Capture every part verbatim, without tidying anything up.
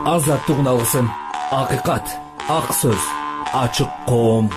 азаттык алсын. Акыйкат, ак сөз, ачык коом.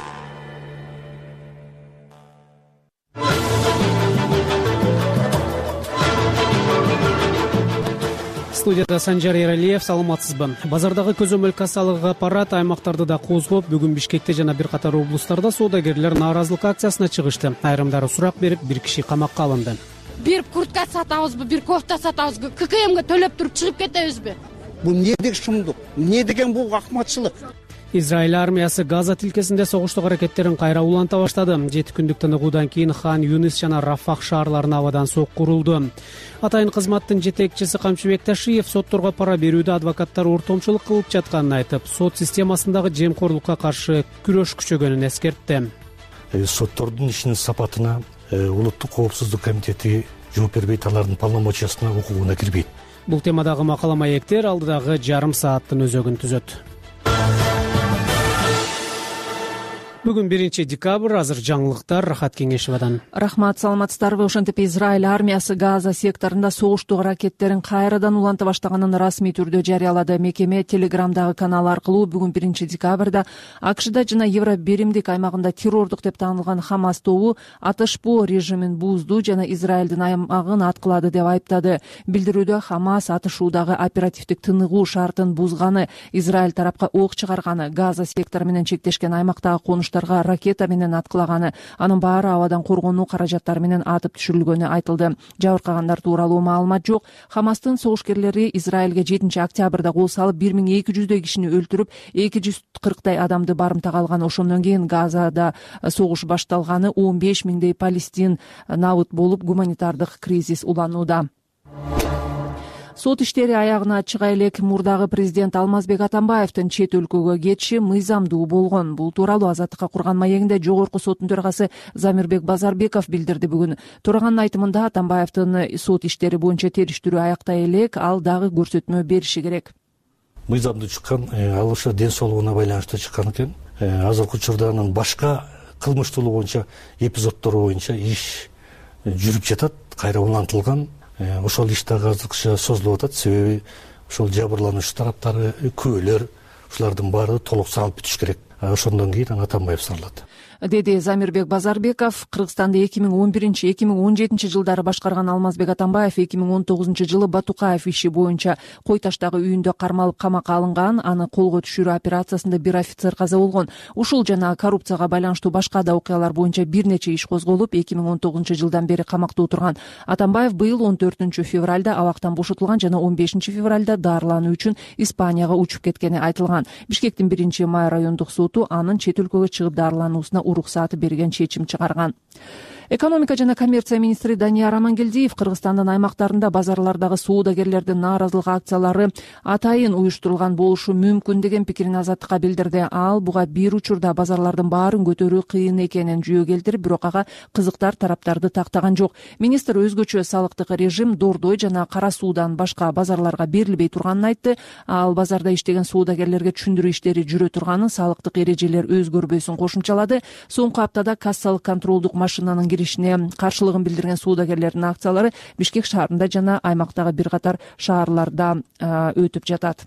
Студияда Санжар Эралиев, саламатсызбы. Базардагы көзөмөл кассалык аппарат аймактарды да козгоп, бүгүн Бишкекте жана бир катар облустарда соодагерлер нааразылык акциясына чыгышты. Айрымдары сурак берип, бир киши камакка алынды. Бир куртка сатабызбы, бир кофта сатабызбы, ККМге төлөп туруп чыгып кетебизби? Бул эмне деген шумдук? Эмне деген бул акматчылык? Израиль армиясы Газа тилкесинде согуштук аракеттерин кайра уланта баштады. Жети күндүк тыныгуудан кийин Хан Юнис жана Рафах шаарларына абадан сокку урулду. Атайын кызматтын жетекчиси Камчыбек Ташиев сотторго пара берүүдө адвокаттар ортомчулук кылып жатканын айтып, сот системасындагы жемкорлукка каршы күрөш күчөгөнүн эскертти. Соттордун ишинин сапатына Улуттук коопсуздук комитети жооп бербейт, алардын полномочиясына, укугуна кирбейт. Бул темадагы макала маектер алдыдагы жарым сааттын өзөгүн түзөт. Бүгүн биринчи декабрь, азыр жаңылыктар Рахат Кеңешевадан. Рахмат, саламатсыздарбы. Ошентип Израиль армиясы Газа секторунда согуштук ракеттерин кайрадан уланта баштаганын расмий түрдө жарыялады. Мекеме Телеграмдагы канал аркылуу бүгүн биринчи декабрда АКШда жана Евро биримдик аймагында террордук деп таанылган Хамас тобу атышпоо режимин бузду жана Израилдин аймагын аткылады деп айыптады. Билдирүүдө Хамас атышуудагы оперативдик тыныгуу шартын бузганы, Израиль тарапка ок чыгарганы, Газа сектору менен чектешкен аймактагы конуш ракета менен аткылаганы, анын баары абадан коргонуу каражаттары менен атып түшүрүлгөнү айтылды. Жабыркагандар тууралуу маалымат жок. Хамастын согушкерлери Израилге жетинчи октябрда кол салып бир миң эки жүздөй кишини өлтүрүп, эки жүз кырктай адамды барымтага алган. Ошондон кийин Газада согуш башталганы, он беш миңдей палестин набыт болуп, гуманитардык кризис уланууда. Сот иштери аягына чыга элек мурдагы президент Алмазбек Атамбаевдин чет өлкөгө кетиши мыйзамдуу болгон. Бул тууралуу Азаттыкка курган маегинде Жогорку соттун төрагасы Замирбек Базарбеков билдирди. Бүгүн төрагандын айтымында Атамбаевдин сот иштери боюнча териштирүү аяктай элек, ал дагы көрсөтмө бериши керек. Мыйзамдуу чыккан, ал ошо ден соолугуна байланыштуу чыккан экен. Азыркы учурда анын башка кылмыштуулук боюнча эпизоддору боюнча иш жүрүп жатат, кайра улантылган. Ошол иш дагы азыркыча созулуп атат. Себеби ошол жабырлануучу тараптары, күбөлөр, ушулардын баары толук салып бүтүш керек. Ошондон кийин Атамбаев сарылат, деди Замирбек Базарбеков. Кыргызстанды эки миң он биринчи эки миң он жетинчи жылдары башкарган Алмазбек Атамбаев эки миң он тогузунчу жылы Батукаев иши боюнча Кой Таштагы үйүндө кармалып камакка алынган. Аны колго түшүрүү операциясында бир офицер каза болгон. Ушул жана коррупцияга байланыштуу башка да окуялар боюнча бир нече иш козголуп, эки миң он тогузунчу жылдан бери камакта отурган. Атамбаев быйыл он төртүнчү февралда абактан бошотулган жана он бешинчи февралда дарылануу үчүн Испанияга учуп кеткени айтылган. Бишкектин биринчи май райондук соту анын чет өлкөгө чыгып дарылануусуна уруксаты берген чечим чыгарган. Экономика жана коммерция министри Данияр Амангелдиев Кыргызстандын аймактарында базарлардагы соодагерлердин нааразылык акциялары атайын уюштурулган болушу мүмкүн деген пикирин Азаттыкка билдирди. Ал буга бир учурда базарлардын баарын көтөрүү кыйын экенин жүйө келтирип, бирок ага кызыктар тараптарды тактаган жок. Министр өзгөчө салыктык режим Дордой жана Кара Суудан башка базарларга берилбей турганын айтты. Ал базарда иштеген соодагерлерге түшүндүрүү иштери жүрө турганын, салыктык эрежелер өзгөрбөйсүн кошумчалады. Соңку аптада кассалык контролдук машинанын киришине каршылыгын билдирген соодагерлердин акциялары Бишкек шаарында жана аймактагы бир катар шаарларда өтүп жатат.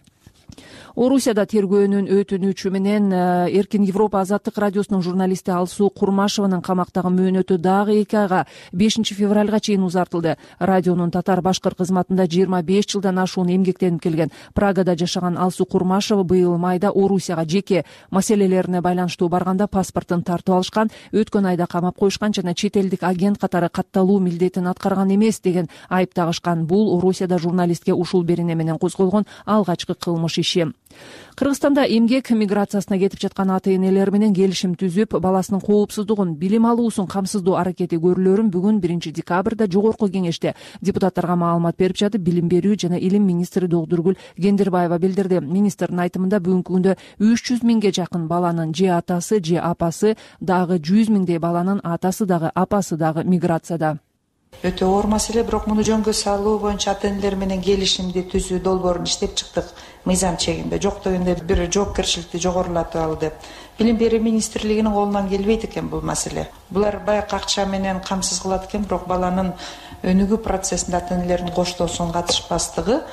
Орусияда тергөөнүн өтүнүчү менен Эркин Европа Азаттык радиосунун журналисти Алсуу Курмашеванын камактагы мөөнөтү дагы эки айга бешинчи февралга чейин узартылды. Радионун татар башкыр кызматында жыйырма беш жылдан ашуун эмгектенип келген. Прагада жашаган Алсуу Курмашева быйыл майда Орусияга жеке маселелерине байланыштуу барганда паспортун тартып алышкан, өткөн айда камап коюшкан жана чет элдик агент катары катталуу милдетин аткарган эмес деген айып тагышкан. Бул Орусияда журналистке ушул берене менен козголгон алгачкы кылмыш иши. Кыргызстанда эмгек миграциясына кетип жаткан ата энелер менен келишим түзүп, баласынын коопсуздугун, билим алуусун камсыздоо аракети көрүлөрүн бүгүн биринчи декабрда Жогорку кеңеште депутаттарга маалымат берип жатып, билим берүү жана илим министри Догдургүл Кендирбаева билдирди. Министрдин айтымында бүгүнкү күндө үч жүз миңге жакын баланын же атасы, же апасы, дагы жүз миңдей баланын атасы дагы апасы дагы миграцияда. Өтө оор маселе, бирок муну жөнгө салуу боюнча ата энелер менен келишимди түзүү долбоорун иштеп чыктык мыйзам чегинде. Жок дегенде бир жоопкерчиликти жогорулатып ал деп. Билим берүү министрлигинин колунан келбейт экен бул маселе. Булар байкы акча менен камсыз кылат экен, бирок баланын өнүгүү процессинде ата энелердин коштоосунун катышпастыгы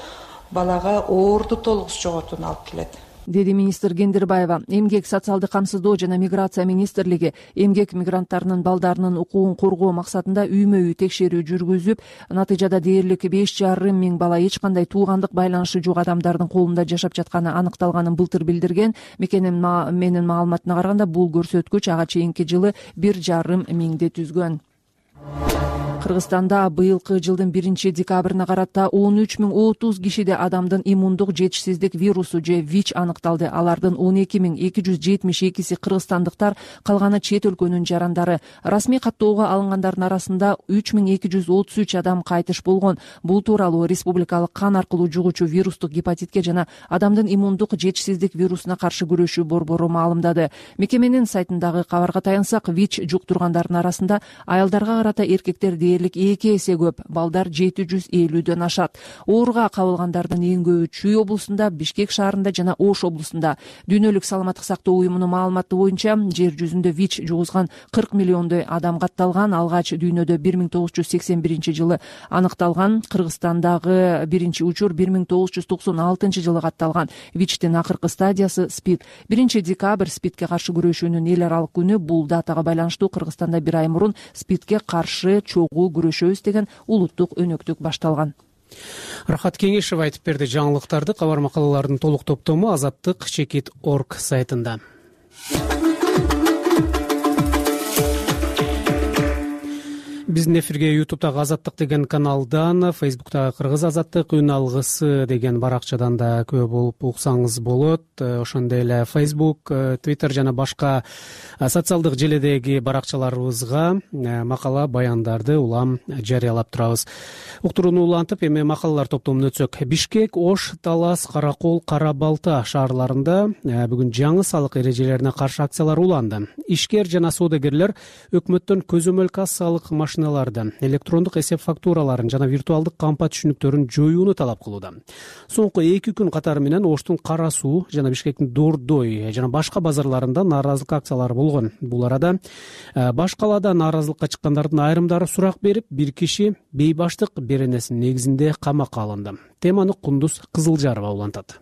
балага оорду толугус жоготууна алып келет, деди министр Кендирбаева. Эмгек, социалдык камсыздоо жана миграция министрлиги эмгек мигранттарынын балдарынын укугун коргоо максатында үймө үй текшерүү жүргүзүп, натыйжада дээрлик беш жарым миң бала эч кандай туугандык байланышы жок адамдардын колунда жашап жатканы аныкталганын былтыр билдирген. Мекенин менин маалыматына караганда бул көрсөткүч ага чейинки жылы бир жарым миңди түзгөн. Кыргызстанда быйылкы жылдын биринчи декабрына карата он үч миң отуз кишиде адамдын иммундук жетишсиздик вирусу же ВИЧ аныкталды. Алардын он эки миң эки жүз жетимиш экиси кыргызстандыктар, калганы чет өлкөнүн жарандары. Расмий каттоого алынгандардын арасында үч миң эки жүз отуз үч адам кайтыш болгон. Бул тууралуу республикалык кан аркылуу жугуучу вирустук гепатитке жана адамдын иммундук жетишсиздик вирусуна каршы күрөшүү борбору маалымдады. Мекеменин сайтындагы кабарга таянсак, ВИЧ жуктургандардын арасында аялдарга карата эркектер дээрлик эки эсе көп, балдар жети жүз элүүдөн ашат. Ооруга кабылгандардын эң көбү Чүй облусунда, Бишкек шаарында жана Ош облусунда. Дүйнөлүк саламаттык сактоо уюмунун маалыматы боюнча, жер жүзүндө ВИЧ жугузган кырк миллиондой адам катталган. Алгач дүйнөдө бир миң тогуз жүз сексен биринчи жылы аныкталган. Кыргызстандагы биринчи учур бир миң тогуз жүз токсон алтынчы жылы катталган. ВИЧтин акыркы стадиясы СПИД. биринчи декабрь СПИДке каршы күрөшүүнүн эл аралык күнү. Бул датага байланыштуу Кыргызстанда бир ай мурун СПИДке каршы чогуу күрөшөбүз деген улуттук өнөктүк башталган. Рахат Кеңешева айтып берди. Жаңылыктарды кабар макалалардын толук топтому азаттык чекит точка орг сайтында. Биздин эфирге ютубтагы Азаттык деген каналдан, фейсбуктагы Кыргыз Азаттык, Үн алгысы деген баракчадан да көп болуп уксаңыз болот. Ошондой эле фейсбук, твиттер жана башка социалдык желедеги баракчаларыбызга макала, баяндарды улам жарыялап турабыз. Уктурууну улантып, эми макалалар топтомуна өтсөк. Бишкек, Ош, Талас, Каракол, Кара Балта шаарларында бүгүн жаңы салык эрежелерине каршы акциялар уланды. Ишкер жана соодагерлер өкмөттөн көзөмөл кассалык машиналарды, электрондук эсеп фактураларын жана виртуалдык кампа түшүнүктөрүн жоюуну талап кылууда. Соңку эки күн катары менен Оштун Кара Суу жана Бишкектин Дордой жана башка базарларында нааразылык акциялары болгон. Бул арада баш калаада нааразылыкка чыккандардын айрымдары сурак берип, бир киши бейбаштык беренесинин негизинде камакка алынды. Теманы Кундуз Кызылжарова улантат.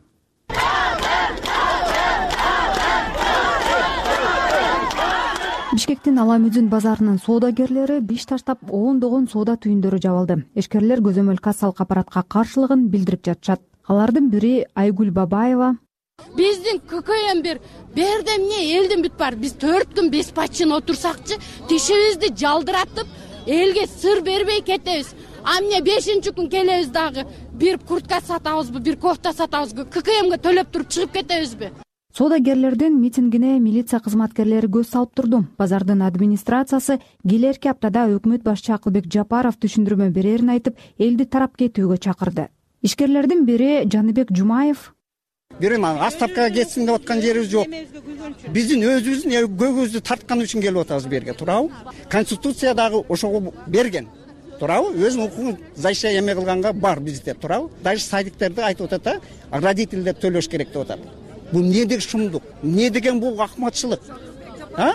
Бишкектин Аламүзүн базарынын соодагерлери биш таштап ондогон соода түйүндөрү жабылды. Эшкерлер көзөмөл кассалык аппаратка каршылыгын билдирип жатышат. Алардын бири Айгүл Бабаева. Биздин ККМ бир берди эмне элдин бүт бар. Биз төрт күн бес пачын отурсакчы, тишибизди жалдыратып, элге сыр бербей кетебиз. А эмне бешинчи күн келебиз дагы бир куртка сатабызбы, бир кофта сатабызбы, ККМге төлөп туруп чыгып кетебизби? Соодагерлердин митингине милиция кызматкерлери көз салып турду. Базардын администрациясы келерки аптада өкмөт башчы Акылбек Жапаров түшүндүрмө берерин айтып, элди тарап кетүүгө чакырды. Ишкерлердин бири Жаныбек Жумаев. Бирин отставкага кетсин деп аткан жерибиз жок. Биздин өзүбүздүн көгүбүздү тарткан үчүн келип атабыз берге, туурабы? Конституция дагы ошого берген. Туурабы? Өзүнүн укугун защита эме кылганга бар бизде, туурабы? Даже садиктерди айтып атат, родительдер төлөш керек деп атат. Бул эмне деген шумдук? Эмне деген бул акматчылык? А?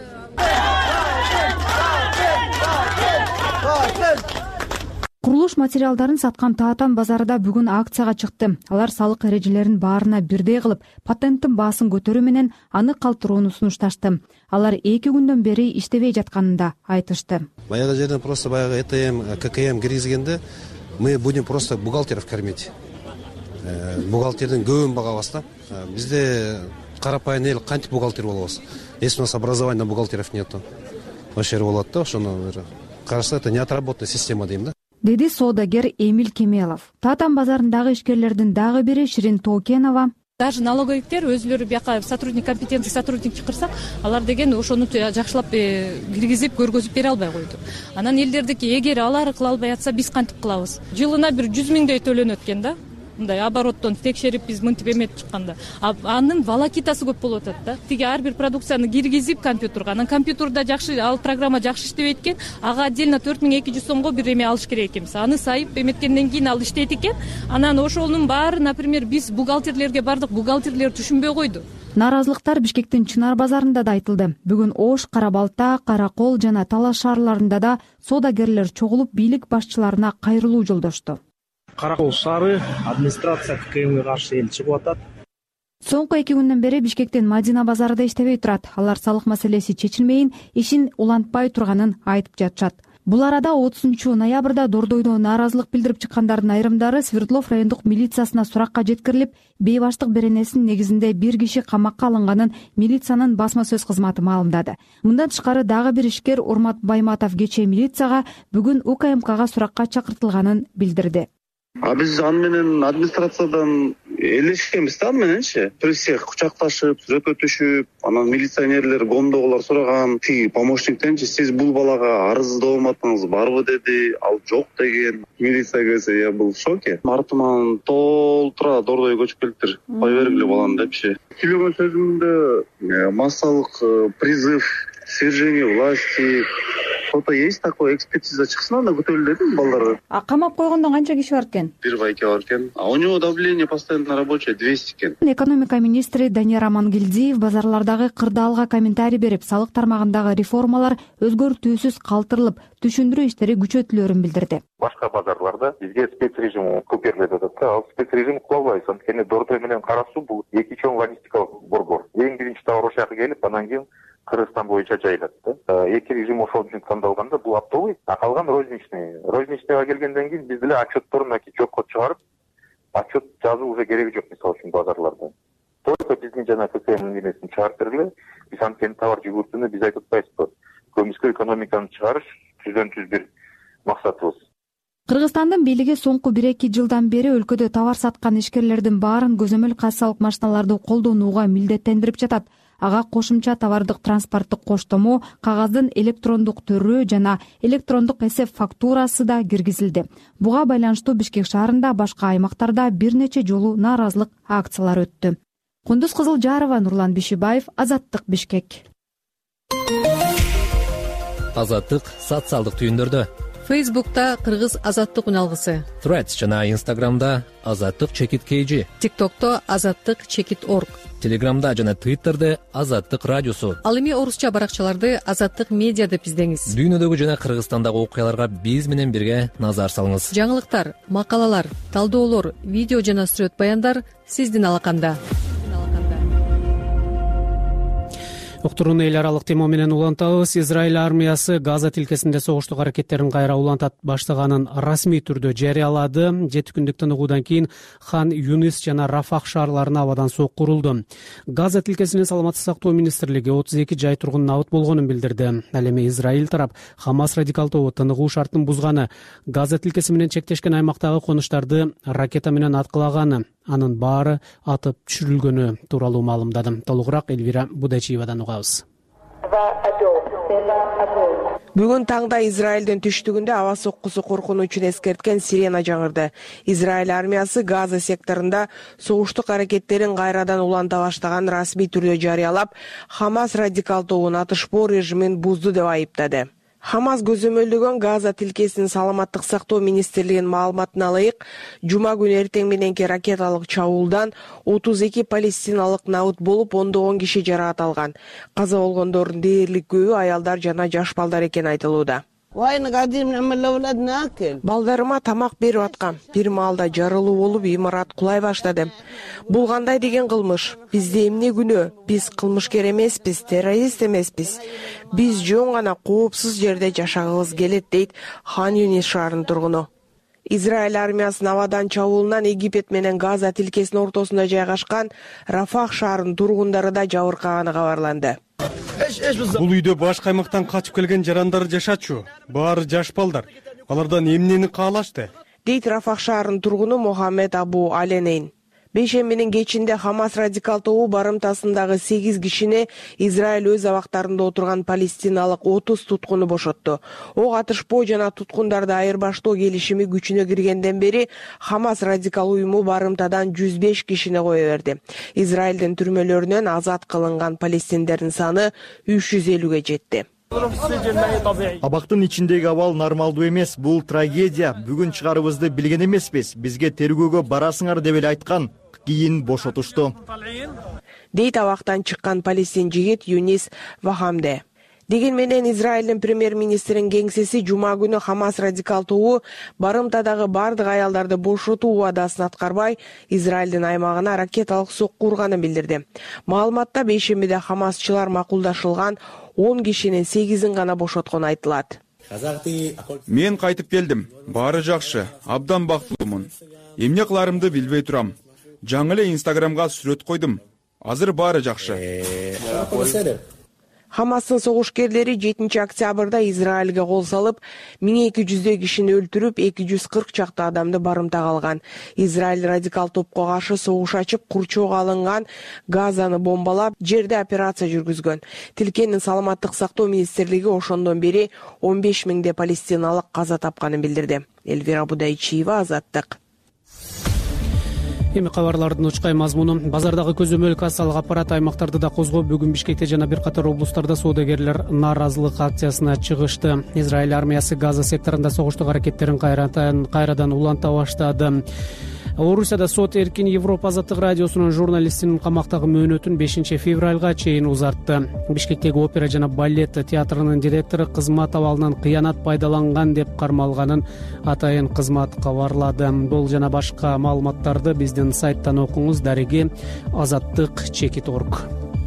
Курулуш материалдарын саткан Таатан базарында бүгүн акцияга чыкты. Алар салык эрежелерин баарына бирдей кылып, патенттин баасын көтөрүү менен аны калтырууну сунушташты. Алар эки күндөн бери иштебей жатканын да айтышты. Баягы жерден просто баягы ЭТМ, ККМ киргизгенде мы будем просто бухгалтеров кормить. Бухгалтердин көбүн багабыз да. Бизде карапайым эл кантип бухгалтер болобуз? Если у нас образования бухгалтеров нету. Вообще болот да, ошону караса это неотработанная система дейм да. Деди соодагер Эмиль Кемелов. Таатан базарындагы ишкерлердин дагы бири Ширин Тоокенова. Даже налоговиктер өзүлөрү бияка сотрудник компетенции сотрудник чакырсак, алар деген ошону жакшылап киргизип көргөзүп бере албай койду. Анан элдердики эгер алар кыла албай атса биз кантип кылабыз? Жылына бир жүз миңдөй төлөнөт экен да. Мындай обороттон текшерип биз мынтип эметип чыкканда, анын волокитасы көп болуп атат да. Тиги ар бир продукцияны киргизип компьютерге, анан компьютерда жакшы, ал программа жакшы иштебейт экен, ага отдельно төрт миң эки жүз сомго бир эме алыш керек экенбиз. Аны сайып эметкенден кийин ал иштейт экен. Анан ошонун баары, например, биз бухгалтерлерге бардык, бухгалтерлер түшүнбөй койду. Нааразылыктар Бишкектин Чынар базарында да айтылды. Бүгүн Ош, Кара Балта, Каракол жана Талаш шаарларында да соодагерлер чогулуп бийлик башчыларына кайрылуу жолдошту. Каракол шаары администрация ККМге каршы эл чыгып атат. Соңку эки күндөн бери Бишкектин Мадина базары да иштебей турат. Алар салык маселеси чечилмейин, ишин улантпай турганын айтып жатышат. Бул арада отузунчу ноябрда Дордойдо нааразылык билдирип чыккандардын айрымдары Свердлов райондук милициясына суракка жеткирилип, бейбаштык беренесинин негизинде бир киши камакка алынганын милициянын басма сөз кызматы маалымдады. Мындан тышкары дагы бир ишкер Урмат Байматов кечээ милицияга бүгүн УКМКга суракка чакыртылганын билдирди. А биз аны менен администрациядан элешкенбиз да, аны мененчи. Прессе кучакташып, сүрөткө түшүп, анан милиционерлер, гомдогулар сураган, тиги помощниктенчи сиз бул балага арыздоо маатыңыз барбы деди, ал жок деген. Милиция келсе, я был в шоке. Артыман толтура Дордойго көчүп келиптир. Кой бергиле баланы депчи. Сүйлөгөн сөзүмдө массалык призыв, свержение власти. Что-то есть такое, экспертиза чыксын, анда күтөлү дедим балдарга. А камап койгондо канча киши бар экен? Бир байке бар экен. А у него давление постоянно рабочее двести экен. Экономика министри Данияр Амангелдиев базарлардагы кырдаалга комментарий берип, салык тармагындагы реформалар өзгөртүүсүз калтырылып, түшүндүрүү иштери күчөтүлөөрүн билдирди. Башка базарларда бизге спецрежим көп берилет атат да, ал спецрежим кулабайбыз. Анткени Дордой менен Кара Суу бул эки чоң логистикалык борбор. Эң биринчи товар ошол жака келип, анан кийин Кыргызстан боюнча жайылат да. Эки режим ошол үчүн тандалганда бул оптовый, а калган розничный. Розничныйга келгенден кийин биз деле отчетторун жокко чыгарып, отчет жазуу уже кереги жок мисалы үчүн базарларда. Только биздин жана ККМдин эмесин чыгарып бергиле. Биз анткени товар жүгүртүүнү биз айтып атпайбызбы. Көмүскө экономиканы чыгарыш жүздөн жүз бир максатыбыз. Кыргызстандын бийлиги соңку бир эки жылдан бери өлкөдө товар саткан ишкерлердин баарын көзөмөл кассалык машиналарды колдонууга милдеттендирип жатат. Ага кошумча товардык транспорттук коштомо, кагаздын электрондук түрү жана электрондук эсеп фактурасы да киргизилди. Буга байланыштуу Бишкек шаарында башка аймактарда бир нече жолу нааразылык акциялары өттү. Кундуз Кызылжарова, Нурлан Бишибаев, Азаттык, Бишкек. Азаттык социалдык түйүндөрдө. Фейсбукта Кыргыз Азаттык үналгысы. Threads жана Инстаграмда Азаттык чекит kg. ТикТокто Азаттык чекит орг. Телеграмда жана Твиттерде Азаттык радиосу. Ал эми орусча баракчаларды Азаттык медиа деп издеңиз. Дүйнөдөгү жана Кыргызстандагы окуяларга биз менен бирге назар салыңыз. Жаңылыктар, макалалар, талдоолор, видео жана сүрөт баяндар сиздин алаканда. Уктурууну эл аралык тема менен улантабыз. Израиль армиясы Газа тилкесинде согуштук аракеттерин кайра улантат баштаганын расмий түрдө жарыялады. Жети күндүк тыныгуудан кийин Хан Юнис жана Рафах шаарларына абадан сок курулду. Газа тилкесинин саламаттык сактоо министрлиги отуз эки жай тургун набыт болгонун билдирди. Ал эми Израиль тарап Хамас радикал тобу тыныгуу шартын бузганы, Газа тилкеси менен чектешкен аймактагы конуштарды ракета менен аткылаганы, анын баары атып түшүрүлгөнү тууралуу маалымдады. Толугураак Элвира Будачиевадан угабыз. Бүгүн таңда Израилдин түштүгүндө аба соккусу коркунуу үчүн эскерткен сирена жаңырды. Израиль армиясы Газа секторунда согуштук аракеттерин кайрадан уланта баштаган расмий түрдө жарыялап, Хамас радикал тобунун атышпоо режимин бузду деп айыптады. Хамас көзөмөлдөгөн Газа тилкесинин саламаттык сактоо министрлигинин маалыматына ылайык, жума күнү эртең мененки ракеталык чабуулдан отуз эки палестиналык набыт болуп, ондогон киши жаракат алган. Каза болгондордун дээрлик көбү аялдар жана жаш балдар экени айтылууда. Балдарыма тамак берип аткам. Бир маалда жарылуу болуп, имарат кулай баштады. Бул кандай деген кылмыш? Бизде эмне күнөө? Биз кылмышкер эмеспиз, террорист эмеспиз. Биз жөн гана коопсуз жерде жашагыбыз келет, дейт Хан Юнис шаарынын тургуну. Израиль армиясынын абадан чабуулунан Египет менен Газа тилкесинин ортосунда жайгашкан Рафах шаарынын тургундары да жабыркаганы кабарланды. Бул үйдө башка аймактан качып келген жарандар жашачу. Баары жаш балдар. Алардан эмнени каалашты? Дейт Рафах шаарынын тургуну Мохаммед Абу Аленейн. Бейшембинин кечинде Хамас радикал тобу барымтасындагы сегиз кишини Израиль өз абактарында отурган палестиналык отуз туткуну бошотту. Ок атышпоо жана туткундарды айырбаштоо келишими күчүнө киргенден бери Хамас радикал уюму барымтадан жүз беш кишини кое берди. Израилдин түрмөлөрүнөн азат кылынган палестиндердин саны үч жүз элүүгө жетти. Абактын ичиндеги абал нормалдуу эмес, бул трагедия. Бүгүн чыгарыбызды билген эмеспиз. Бизге тергөөгө барасыңар деп эле айткан. Кийин бошотушту. Дейт абактан чыккан палестин жигит Юнис Вахамде. Деген менен Израилдин премьер-министринин кеңсеси жума күнү Хамас радикал тобу барымтадагы бардык аялдарды бошотуу убадасын аткарбай, Израилдин аймагына ракеталык сокку урганын билдирди. Маалыматта бейшембиде Хамасчылар макулдашылган он кишинин сегизин гана бошоткону айтылат. Мен кайтып келдим. Баары жакшы, абдан бактылуумун. Эмне кыларымды билбей турам. Жаңы эле Инстаграмга сүрөт койдум. Азыр баары жакшы. Хамастын согушкерлери жетинчи октябрда Израилге кол салып, миң эки жүздөй кишини өлтүрүп, эки жүз кырк чакты адамды барымтага алган. Израиль радикал топко каршы согуш ачып, курчоого алынган Газаны бомбалап, жерде операция жүргүзгөн. Тилкенин саламаттык сактоо министрлиги ошондон бери он беш миңде палестиналык каза тапканын билдирди. Эльвира Будайчиева, Азаттык. Эми кабарлардын учкай мазмуну. Базардагы көзөмөл кассалык аппарат аймактарды да козгоп, бүгүн Бишкекте жана бир катар облустарда соодагерлер нааразылык акциясына чыгышты. Израиль армиясы Газа секторунда согуштук аракеттерин кайрадан кайрадан уланта баштады. Орусияда сот Эркин Европа азаттык радиосунун журналистинин камактагы мөөнөтүн бешинчи февралга чейин узартты. Бишкектеги опера жана балет театрынын директору кызмат абалынан кыянат пайдаланган деп кармалганын атайын кызмат кабарлады. Бул жана башка маалыматтарды биздин сайттан окуңуз. Дареги азаттык чекит орг.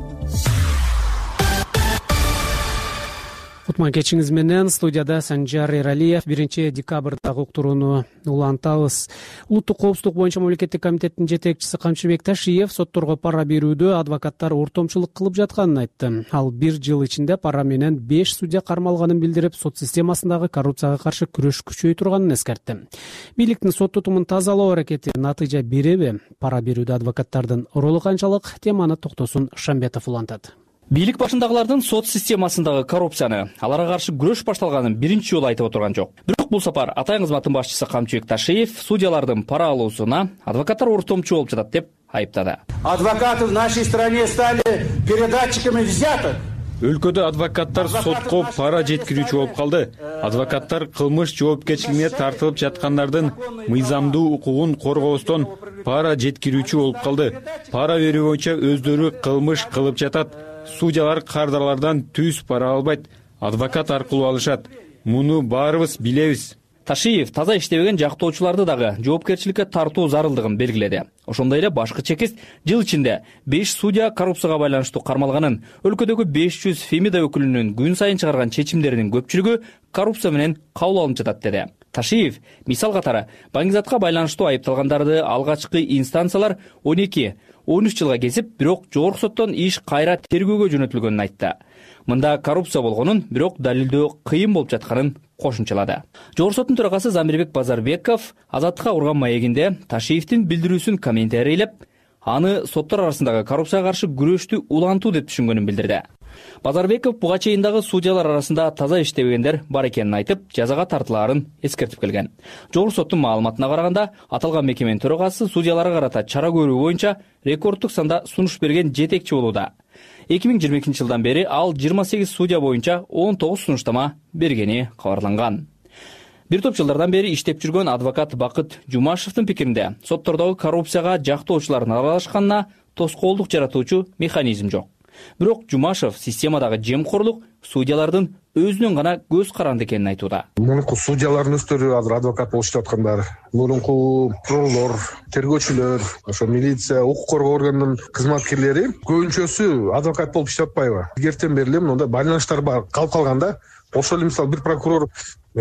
Кутман кечиңиз менен студияда Санжар Эралиев. биринчи декабрдагы уктурууну улантабыз. Улуттук коопсуздук боюнча мамлекеттик комитеттин жетекчиси Камчыбек Ташиев сотторго пара берүүдө адвокаттар ортомчулук кылып жатканын айтты. Ал бир жыл ичинде пара менен беш судья кармалганын билдирип, сот системасындагы коррупцияга каршы күрөш күчөй турганын эскертти. Бийликтин сот тутумун тазалоо аракети натыйжа береби? Пара берүүдө адвокаттардын ролу канчалык? Теманы Токтосун Шамбетов улантат. Бийлик башындагылардын сот системасындагы коррупцияны, аларга каршы күрөш башталганын биринчи жолу айтып отурган жок. Бирок бул сапар атайын кызматтын башчысы Камчыбек Ташиев судьялардын пара алуусуна адвокаттар ортомчу болуп жатат деп айыптады. Адвокаты в нашей стране стали передатчиками взяток. Өлкөдө адвокаттар сотко пара жеткирүүчү болуп калды. Адвокаттар кылмыш жоопкерчилигине тартылып жаткандардын мыйзамдуу укугун коргоостон пара жеткирүүчү болуп калды. Пара берүү боюнча өздөрү кылмыш кылып жатат. Судьялар кардарлардан түз пара албайт, адвокат аркылуу алышат. Муну баарыбыз билебиз. Ташиев таза иштебеген жактоочуларды дагы жоопкерчиликке тартуу зарылдыгын белгиледи. Ошондой эле башкы чекист жыл ичинде беш судья коррупцияга байланыштуу кармалганын, өлкөдөгү беш жүз Фемида өкүлүнүн күн сайын чыгарган чечимдеринин көпчүлүгү коррупция менен кабыл алынып жатат деди. Ташиев мисал катары Баңгизатка байланыштуу айыпталгандарды алгачкы инстанциялар он эки он үч жылга кесип, бирок жогорку соттон иш кайра тергөөгө жөнөтүлгөнүн айтты. Мында коррупция болгонун, бирок далилдөө кыйын болуп жатканын кошумчалады. Жогорку соттун төрагасы Замирбек Базарбеков Азаттыкка урган маегинде Ташиевдин билдирүүсүн комментарийлеп, аны соттор арасындагы коррупцияга каршы күрөштү улантуу деп түшүнгөнүн билдирди. Базарбеков буга чейин дагы судьялар арасында таза иштебегендер бар экенин айтып, жазага тартылаарын эскертип келген. Жогорку соттун маалыматына караганда, аталган мекеменин төрагасы судьяларга карата чара көрүү боюнча рекордтук санда сунуш берген жетекчи болууда. эки миң жыйырма экинчи жылдан бери ал жыйырма сегиз судья боюнча он тогуз сунуштама бергени кабарланган. Бир топ жылдардан бери иштеп жүргөн адвокат Бакыт Жумашевдин пикиринде, соттордогу коррупцияга жактоочулардын аралашканына тоскоолдук жаратуучу механизм жок. Бирок Жумашев системадагы жемкорлук судьялардын өзүнүн гана көз каранды экенин айтууда. Мурунку судьялардын өздөрү азыр адвокат болушуп жаткандар, мурунку прокурор, тергөөчүлөр, ошо милиция, укук коргоо органынын кызматкерлери көбүнчөсү адвокат болуп иштеп атпайбы? Илгертен бери эле мындай байланыштар калып калганда, ошол эле мисалы бир прокурор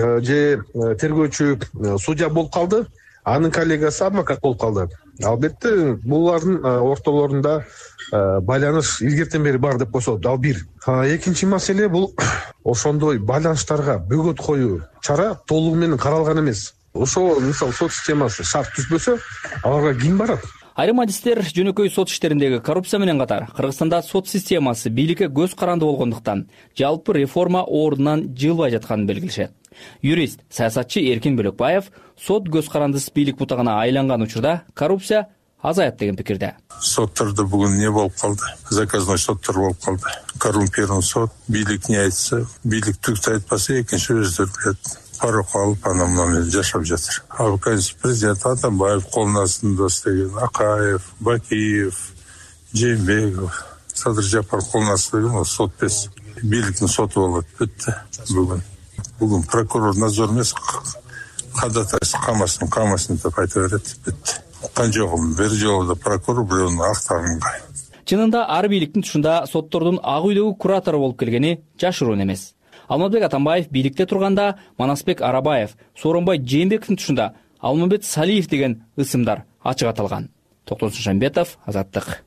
же тергөөчү судья болуп калды, анын коллегасы адвокат болуп калды. Албетте булардын ортолорунда байланыш илгертен бери бар деп койсо, ал бир. Экинчи маселе бул ошондой байланыштарга бөгөт коюу чара толугу менен каралган эмес. Ошо мисалы сот системасы шарт түзбөсө, аларга ким барат? Айрым адистер жөнөкөй сот иштериндеги коррупция менен катар Кыргызстанда сот системасы бийликке көз каранды болгондуктан жалпы реформа ордунан жылбай жатканын белгилешет. Юрист, саясатчы Эркин Бөлөкбаев сот көз карандысыз бийлик бутагына айланган учурда коррупция азаят деген пикирде. Соттордо бүгүн не болуп калды? Заказной соттор болуп калды. Коррумпирован сот, бийлик не айтса, бийлик түктү айтпаса, экинчи өздөрү билет. Парок алып, анан мына жашап жатыр. Ал президент Атамбаев колунун астында істеген, Акаев, Бакиев, Жээнбеков, Садыр Жапар колунун астында сот бес. бийликтин соту болот. Бүттү бүгүн. Бүгүн прокурор надзор эмес, ходатайство камасын, камасын деп айта берет. Бүттү. Канжогум бир жолу да прокурор бирөөнүн актарынга. Чынында ар бийликтин тушунда соттордун ак үйдөгү куратору болуп келгени жашыруун эмес. Алмазбек Атамбаев бийликте турганда Манасбек Арабаев, Сооронбай Жээнбековдун тушунда Алмамбет Салиев деген ысымдар ачык аталган. Токтон Шамбетов, Азаттык.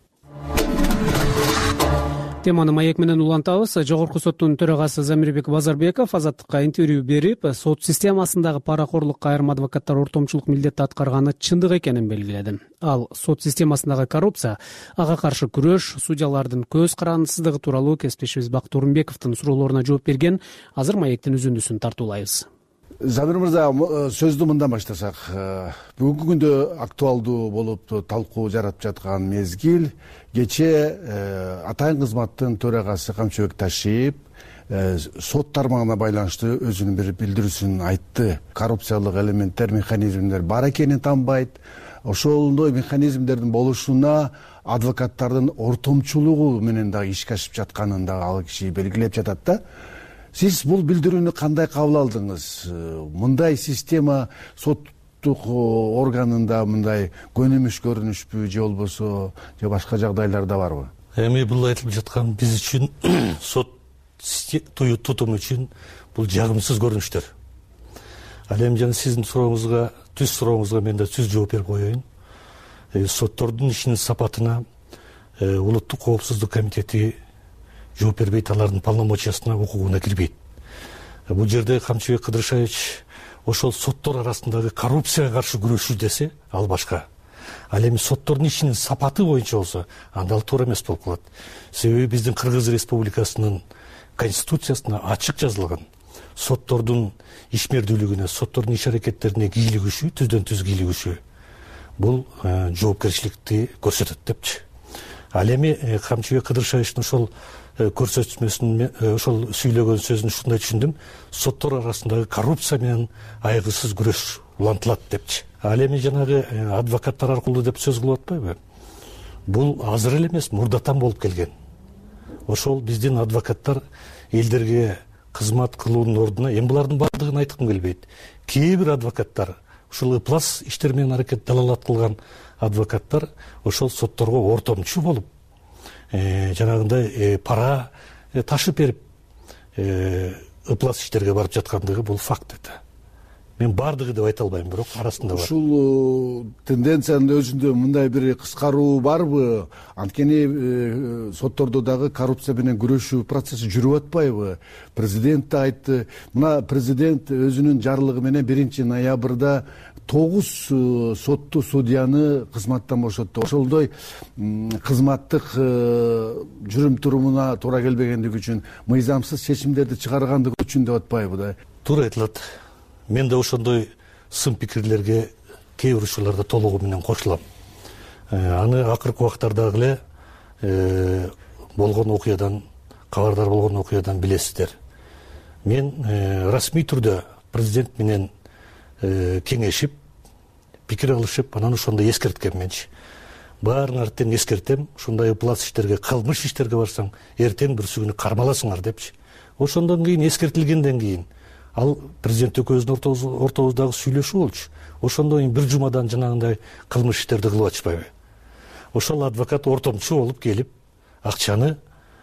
Теманы маек менен улантабыз. Жогорку соттун төрагасы Замирбек Базарбеков Азаттыкка интервью берип, сот системасындагы паракорлукка айрым адвокаттар ортомчулук милдет аткарганы чындык экенин белгиледи. Ал сот системасындагы коррупция, ага каршы күрөш, судьялардын көз карандысыздыгы тууралуу кесиптешибиз Бакыт Орунбековдун суроолоруна жооп берген. Азыр маектин үзүндүсүн тартуулайбыз. Замир мырза, сөздү мындан баштасак, бүгүнкү күндө актуалдуу болуп талкуу жаратып жаткан мезгил кечээ атайын кызматтын төрагасы Камчыбек Ташиев сот тармагына байланыштуу өзүнүн бир билдирүүсүн айтты. Коррупциялык элементтер, механизмдер бар экенин танбайт. Ошондой механизмдердин болушуна адвокаттардын ортомчулугу менен дагы ишке ашып жатканын да ал киши белгилеп жатат да. Сиз бул билдирүүнү кандай кабыл алдыңыз? Мындай система соттук органында мындай көнүмүш көрүнүшпү же болбосо же башка жагдайларда барбы? Эми бул айтылып жаткан биз үчүн сот тутум үчүн бул жагымсыз көрүнүштөр. Ал эми жана сиздин сурооңузга, түз сурооңузга мен да түз жооп берип коеюн. Соттордун ишинин сапатына Улуттук коопсуздук комитети жооп бербейт, алардын полномочиясына, укугуна кирбейт. Бул жерде Камчыбек Кыдыршевич ошол соттор арасындагы коррупцияга каршы күрөшүү десе, ал башка. Ал эми соттордун ишинин сапаты боюнча болсо, анда ал туура эмес болуп калат. Себеби биздин Кыргыз Республикасынын конституциясына ачык жазылган соттордун ишмердүүлүгүнө, соттордун иш аракеттерине кийлигишүү, түздөн түз кийлигишүү бул жоопкерчиликти көрсөтөт депчи. Ал эми Камчыбек Кыдыршевичтин ошол көрсөтмөсүн, ошол сүйлөгөн сөзүн ушундай түшүндүм. Соттор арасындагы коррупция менен айгысыз күрөш улантылат депчи. Ал эми жанагы адвокаттар аркылуу деп сөз кылып атпайбы? Бул азыр эле эмес, мурдатан болуп келген. Ошол биздин адвокаттар элдерге кызмат кылуунун ордуна, эми булардын бардыгын айткым келбейт. Кээ бир адвокаттар, ушул ыплас иштер менен аракет далалат кылган адвокаттар ошол сотторго ортомчу болуп, жанагындай пара ташып берип ыплас иштерге барып жаткандыгы бул факт эте. Мен бардыгы деп айта албайм, бирок арасында бар. Ушул тенденциянын өзүндө мындай бир кыскаруу барбы? Анткени соттордо дагы коррупция менен күрөшүү процесси жүрүп атпайбы? Президент да айтты. Мына президент өзүнүн жарлыгы менен биринчи ноябрда тогуз сотту судьяны кызматтан бошотту. Ошолдой кызматтык жүрүм турумуна туура келбегендиги үчүн, мыйзамсыз чечимдерди чыгаргандыгы үчүн деп атпайбы да? Туура айтылат. Мен да ошондой сын пикирлерге кээ бир учурларда толугу менен кошулам. Аны акыркы убактардагы эле болгон окуядан, кабардар болгон окуядан билесиздер. Мен расмий түрдө президент менен кеңешип, пикир алышып, анан ошондо эскерткем менчи. Баарыңар эртең эскертем, ушундай ыплас иштерге, кылмыш иштерге барсаң, эртең бүрсүгүнү кармаласыңар депчи. Ошондон кийин эскертилгенден кийин ал президент экөөбүздүн ортобуздагы сүйлөшүү болчу. Ошондон кийин бир жумадан жанагындай кылмыш иштерди кылып атышпайбы? Ошол адвокат ортомчу болуп келип, акчаны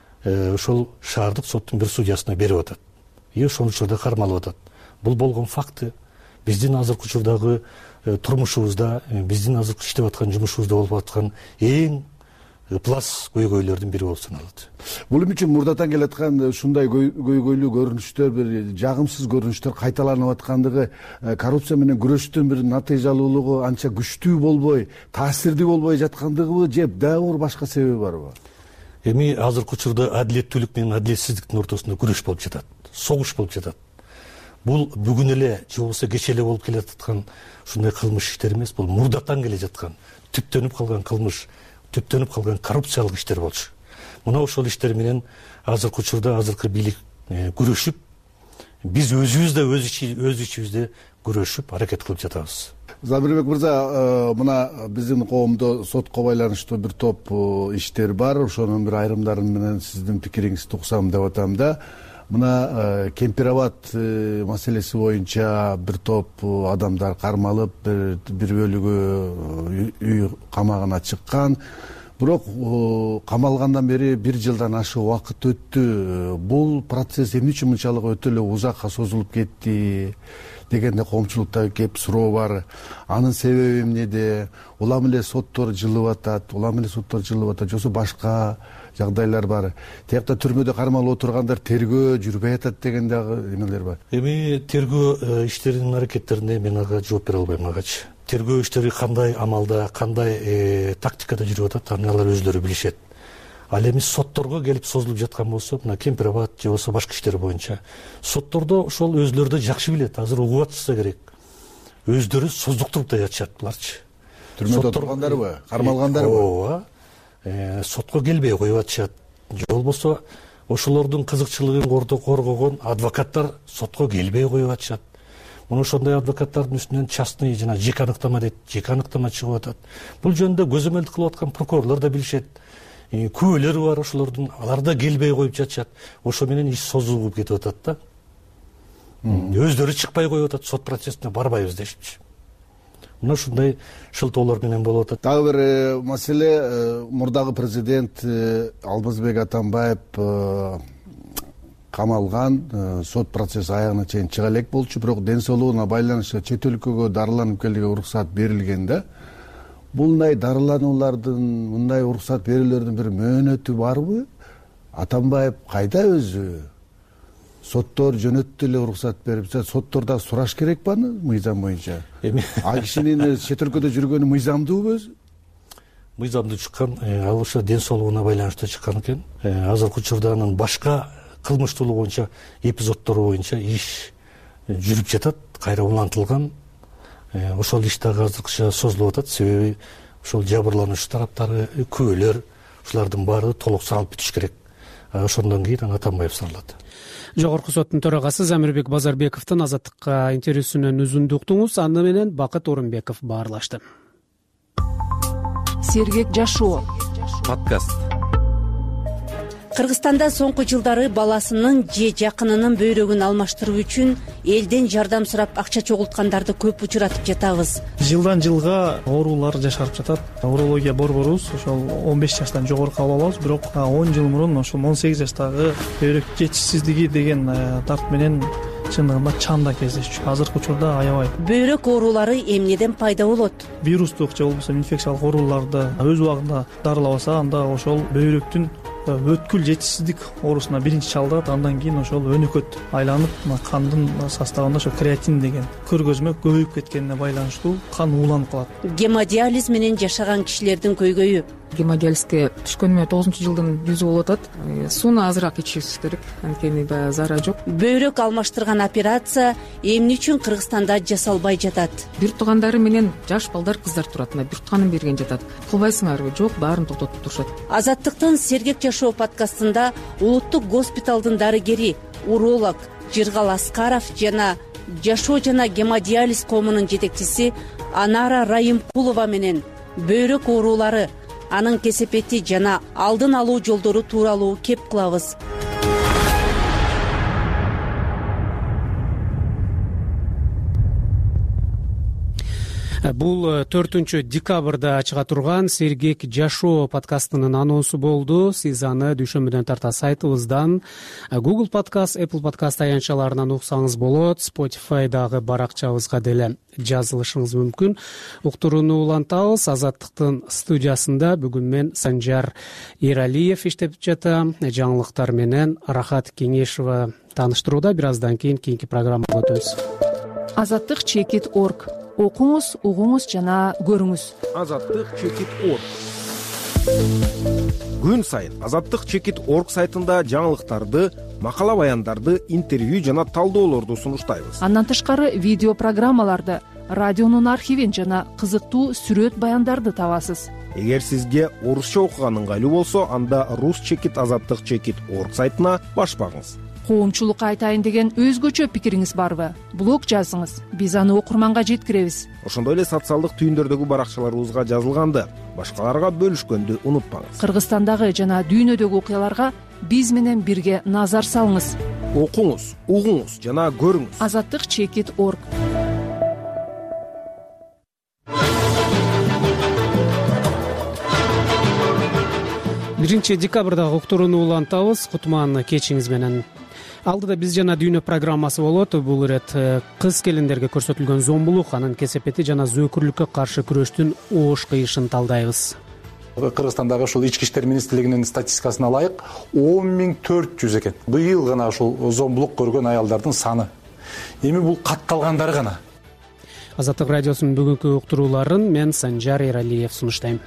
ошол шаардык соттун бир судьясына берип атат. И ошол учурда кармалып атат. Бул болгон факты. Биздин азыркы учурдагы турмушубузда, биздин азыркы иштеп аткан жумушубузда болуп аткан эң ыплас көйгөйлөрдүн бири болуп саналат. Бул үчүн мурдатан келаткан ушундай көйгөйлүү көрүнүштөр, бир жагымсыз көрүнүштөр кайталанып аткандыгы, коррупция менен күрөштүн бир натыйжалуулугу анча күчтүү болбой, таасирдүү болбой жаткандыгыбы же дагы бир башка себеби барбы? Эми азыркы учурда адилеттүүлүк менен адилетсиздиктин ортосунда күрөш болуп жатат, согуш болуп жатат. Бул бүгүн эле же болбосо кечээ эле болуп келе жаткан ушундай кылмыш иштер эмес, бул мурдатан келе жаткан, түптөнүп калган кылмыш, түптөнүп калган коррупциялык иштер болчу. Мына ошол иштер менен азыркы учурда азыркы бийлик күрөшүп, биз өзүбүз да өз ичибизде күрөшүп аракет кылып жатабыз. замирбек мырза, мына биздин коомдо сотко байланыштуу бир топ иштер бар. Ошонун бир айрымдары менен сиздин пикириңиздиуксам деп атам да. Мына Кемпир-Абад маселеси боюнча бир топ адамдар кармалып, бир бөлүгү үй камагына чыккан. Бирок камалгандан бери бир жылдан ашык убакыт өттү. Бул процесс эмне үчүн мынчалык өтө эле узакка созулуп кетти дегенде коомчулукта кеп суроо бар. Анын себеби эмнеде? Улам эле соттор жылып атат, улам эле соттор жылып атат, жоксо башка жагдайлар бар. Тиякта түрмөдө кармалып отургандар тергөө жүрбөй атат деген дагы эмелер бар. Эми тергөө иштеринин аракеттерине мен ага жооп бере албайм агачы. Тергөө иштери кандай амалда, кандай тактикада жүрүп атат, аны алар өзлөрү билишет. Ал эми сотторго келип созулуп жаткан болсо, мына Кемпир-Абад же болбосо башка иштер боюнча соттордо ошол өзлөрү да жакшы билет. Азыр угуп атышса керек. Өздөрү создуктуруп да жатышат буларчы. Түрмөдө отургандарбы, кармалгандарбы? Ооба. Сотко келбей коюп атышат. Же болбосо ошолордун кызыкчылыгын коргогон адвокаттар сотко келбей коюп атышат. Мына ошондой адвокаттардын үстүнөн частный жана жеке аныктама дейт, жеке аныктама чыгып атат. Бул жөнүндө көзөмөлдүк кылып аткан прокурорлор да билишет. Күбөлөр бар ошолордун, алар да келбей коюп жатышат. Ошо менен иш созулуп кетип атат да. Өздөрү чыкпай коюп атат, сот процессине барбайбыз дешипчи. Мына ушундай шылтоолор менен болуп атат. Дагы бир маселе, мурдагы президент Алмазбек Атамбаев камалган, сот процесси аягына чейин чыга элек болчу, бирок ден соолугуна байланыштуу чет өлкөгө дарыланып келүүгө уруксат берилген да. Булдай дарылануулардын, мындай уруксат берүүлөрдүн бир мөөнөтү барбы? Атамбаев кайда өзү? Соттор жөнөттү эле уруксат берип, соттордо сураш керек ба мыйзам боюнча? Эми ал кишинин чет өлкөдө жүргөнү мыйзамдуубу өзү? Мыйзамдуу чыккан, ал ошо ден соолугуна байланыштуу чыккан экен. Азыркы учурда анын башка кылмыштуулук боюнча эпизоддору боюнча иш жүрүп жатат, кайра улантылган. Ошол иш дагы азыркыча созулуп атат. Себеби ошол жабырлануучу тараптары, күбөлөр, ушулардын баары толук саралып бүтүш керек. Ошондон кийин Атамбаев саралат. Жогорку соттун төрагасы Замирбек Базарбековдун Азаттыкка интервьюсунун үзүндү уктуңуз. Аны менен Бакыт Орунбеков баарлашты. Сергек жашоо подкаст. Кыргызстанда соңку жылдары баласынын же жакынынын бөйрөгүн алмаштыруу үчүн элден жардам сурап акча чогулткандарды көп учуратып жатабыз. Жылдан жылга оорулар жашарып жатат. Урология борборубуз ошол он беш жаштан жогору кабыл алабыз, бирок он жыл мурун ошол он сегиз жаштагы бөйрөк жетишсиздиги деген тарт менен чындыгында чанда кездештик. Азыркы учурда аябай. Бөйрөк оорулары эмнеден пайда болот? Вирустук же болбосо инфекциялык ооруларды өз убагында дарылабаса, анда ошол бөйрөктүн өткүл жетишсиздик оорусуна биринчи чалдырат, андан кийин ошол өнөкөт айланып, кандын составында ошо креатин деген көргөзмө көбөйүп кеткенине байланыштуу кан ууланып калат. Гемодиализ менен жашаган кишилердин көйгөйү. Гемодиализге түшкөнүмө тогузунчу жылдын жүзү болуп атат. Сууну азыраак ичишибиз керек, анткени баягы зара жок. Бөйрөк алмаштырган операция эмне үчүн Кыргызстанда жасалбай жатат? Бир туугандары менен жаш балдар, кыздар турат. Мына бир тууганын берген жатат. Кылбайсыңарбы? Жок, баарын токтотуп турушат. Азаттыктын Сергек жашоо подкастында улуттук госпиталдын дарыгери, уролог Жыргал Аскаров жана жашоо жана гемодиализ коомунун жетекчиси Анара Райымкулова менен бөйрөк оорулары, анын кесепети жана алдын алуу жолдору тууралуу кеп кылабыз. Бул төртүнчү декабрда чыга турган Сергек жашоо подкастынын анонсу болду. Сиз аны дүйшөмбүдөн тарта сайтыбыздан, Google Podcast, Apple Podcast аянтчаларынан уксаңыз болот. Spotify дагы баракчабызга деле жазылышыңыз мүмкүн. Уктурууну улантабыз. Азаттыктын студиясында бүгүн мен Санжар Эралиев иштеп жатам. Жаңылыктар менен Рахат Кеңешова тааныштырууда. Бир аздан кийин кийинки программага өтөбүз. Азаттык чекит точка орг. Окуңуз, угуңуз жана көрүңүз. Азаттык чекит точка орг. Күн сайын Азаттык чекит точка орг сайтында жаңылыктарды, макала баяндарды, интервью жана талдоолорду сунуштайбыз. Андан тышкары видео программаларды, радионун архивин жана кызыктуу сүрөт баяндарды табасыз. Эгер сизге орусча окуган ыңгайлуу болсо, анда рус чекит азаттык чекит точка орг сайтына баш багыңыз. коомчулукка айтайын деген өзгөчө пикириңиз барбы? Блог жазыңыз, биз аны окурманга жеткиребиз. Ошондой эле социалдык түйүндөрдөгү баракчаларыбызга жазылганды башкаларга бөлүшкөндү унутпаңыз. Кыргызстандагы жана дүйнөдөгү окуяларга биз менен бирге назар салыңыз. Окуңуз, угуңуз жана көрүңүз. азаттык чекит точка орг. биринчи декабрдагы уктурууну улантабыз. Кутман кечиңиз менен. Алдыда биз жана дүйнө программасы болот. Бул ирет кыз келиндерге көрсөтүлгөн зомбулук, анын кесепети жана зөөкүрлүккө каршы күрөштүн оош кыйышын талдайбыз. Кыргызстандагы ушул ички иштер министрлигинин статистикасына ылайык он миң төрт жүз экен. Быйыл гана ушул зомбулук көргөн аялдардын саны. Эми бул катталгандары гана. Азаттык радиосунун бүгүнкү уктурууларын мен Санжар Эралиев сунуштайм.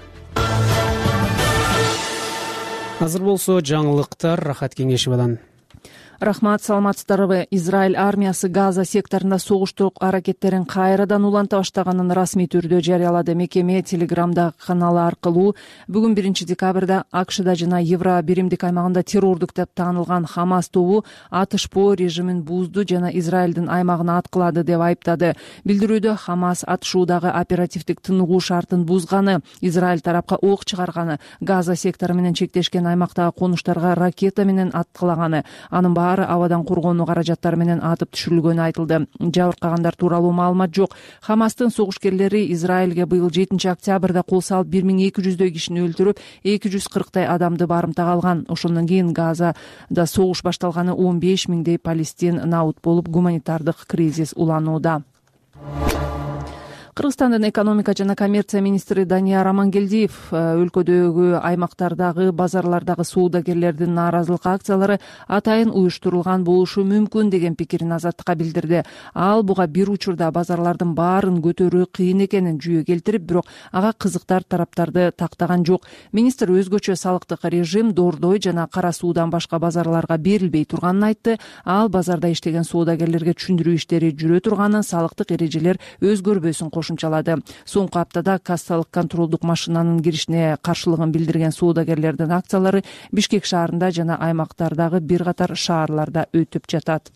Азыр болсо жаңылыктар Рахат Кеңешевадан. Рахмат, саламатсыздарбы? Израиль армиясы Газа секторунда согуштук аракеттерин кайрадан уланта баштаганын расмий түрдө жарыялады. Мекеме Телеграмдагы каналы аркылуу бүгүн биринчи декабрда АКШда жана Евро биримдик аймагында террордук деп таанылган Хамас тобу атышпоо режимин бузду жана Израилдин аймагына аткылады деп айыптады. Билдирүүдө Хамас атышуудагы оперативдик тыныгуу шартын бузганы, Израиль тарапка ок чыгарганы, Газа сектору менен чектешкен аймактагы конуштарга ракета менен аткылаганы, анын баары абадан коргонуу каражаттары менен атып түшүрүлгөнү айтылды. Жабыркагандар тууралуу маалымат жок. Хамастын согушкерлери Израилге быйыл жетинчи октябрда кол салып бир миң эки жүздөй кишини өлтүрүп, эки жүз кырктай адамды барымтага алган. Ошондон кийин Газада согуш башталганы он беш миңдей палестин наут болуп, гуманитардык кризис уланууда. Кыргызстандын экономика жана коммерция министри Данияр Амангелдиев өлкөдөгү аймактардагы базарлардагы соодагерлердин нааразылык акциялары атайын уюштурулган болушу мүмкүн деген пикирин Азаттыкка билдирди. Ал буга бир учурда базарлардын баарын көтөрүү кыйын экенин жүйө келтирип, бирок ага кызыктар тараптарды тактаган жок. Министр өзгөчө салыктык режим Дордой жана Кара Суудан башка базарларга берилбей турганын айтты. Ал базарда иштеген соодагерлерге түшүндүрүү иштери жүрө турганын, салыктык эрежелер өзгөрбөсүн кошумчалады. Соңку аптада кассалык контролдук машинанын киришине каршылыгын билдирген соодагерлердин акциялары Бишкек шаарында жана аймактардагы бир катар шаарларда өтүп жатат.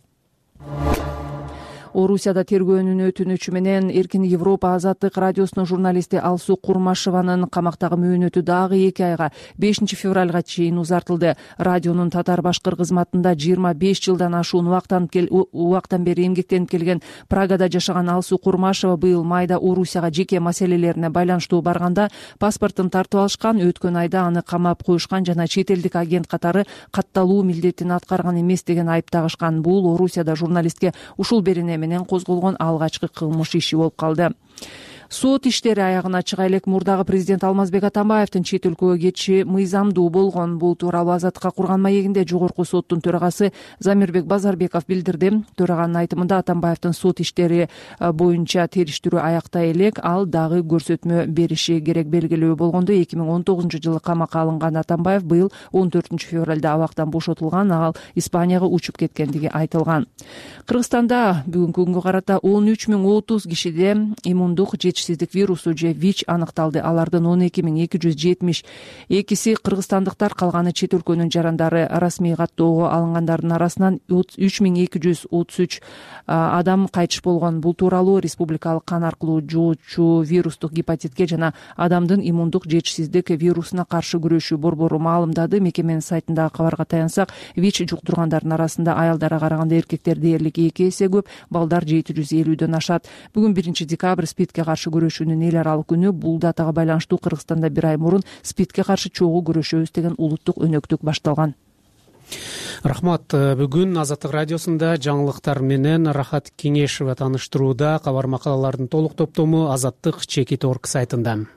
Орусияда тергөөнүн өтүнүчү менен Эркин Европа Азаттык радиосунун журналисти Алсуу Курмашеванын камактагы мөөнөтү дагы эки айга бешинчи февралга чейин узартылды. Радионун татар башкыр кызматында жыйырма беш жылдан ашуун убактан убактан бери эмгектенип келген Прагада жашаган Алсуу Курмашева быйыл майда Орусияга жеке маселелерине байланыштуу барганда паспортун тартып алышкан, өткөн айда аны камап коюшкан жана чет элдик агент катары катталуу милдетин аткарган эмес деген айып тагышкан. Бул Орусияда журналистке ушул берене менен козголгон алгачкы кылмыш иши болуп калды. Сот иштери аягына чыга элек мурдагы президент Алмазбек Атамбаевдин чет өлкөгө кетиши мыйзамдуу болгон. Бул тууралуу Азаттыкка курган маегинде жогорку соттун төрагасы Замирбек Базарбеков билдирди. Төраганын айтымында Атамбаевдин сот иштери боюнча териштирүү аяктай элек, ал дагы көрсөтмө бериши керек. Белгилүү болгондо эки миң он тогузунчу жылы камакка алынган Атамбаев быйыл он төртүнчү февралда абактан бошотулган. Ал Испанияга учуп кеткендиги айтылган. Кыргызстанда бүгүнкү күнгө карата он үч миң отуз кишиде иммундук жетишсиздик вирусу же ВИЧ аныкталды. Алардын он эки миң эки жүз жетимиш экиси кыргызстандыктар, калганы чет өлкөнүн жарандары. Расмий каттоого алынгандардын арасынан үч миң эки жүз отуз үч адам кайтыш болгон. Бул тууралуу республикалык кан аркылуу жугуучу вирустук гепатитке жана адамдын иммундук жетишсиздик вирусуна каршы күрөшүү борбору маалымдады. Мекеменин сайтындагы кабарга таянсак, ВИЧ жуктургандардын арасында аялдарга караганда эркектер дээрлик эки эсе көп, балдар жети жүз элүүдөн ашат. Бүгүн биринчи декабрь СПИДке каршы күрөшүүнүн эл аралык күнү. Бул датага байланыштуу Кыргызстанда бир ай мурун СПИДке каршы чогуу күрөшөбүз деген улуттук өнөктүк башталган. Рахмат. Бүгүн Азаттык радиосунда жаңылыктар менен Рахат Кеңешева тааныштырууда. Кабар макалалардын толук топтому азаттык чекит точка орг сайтында.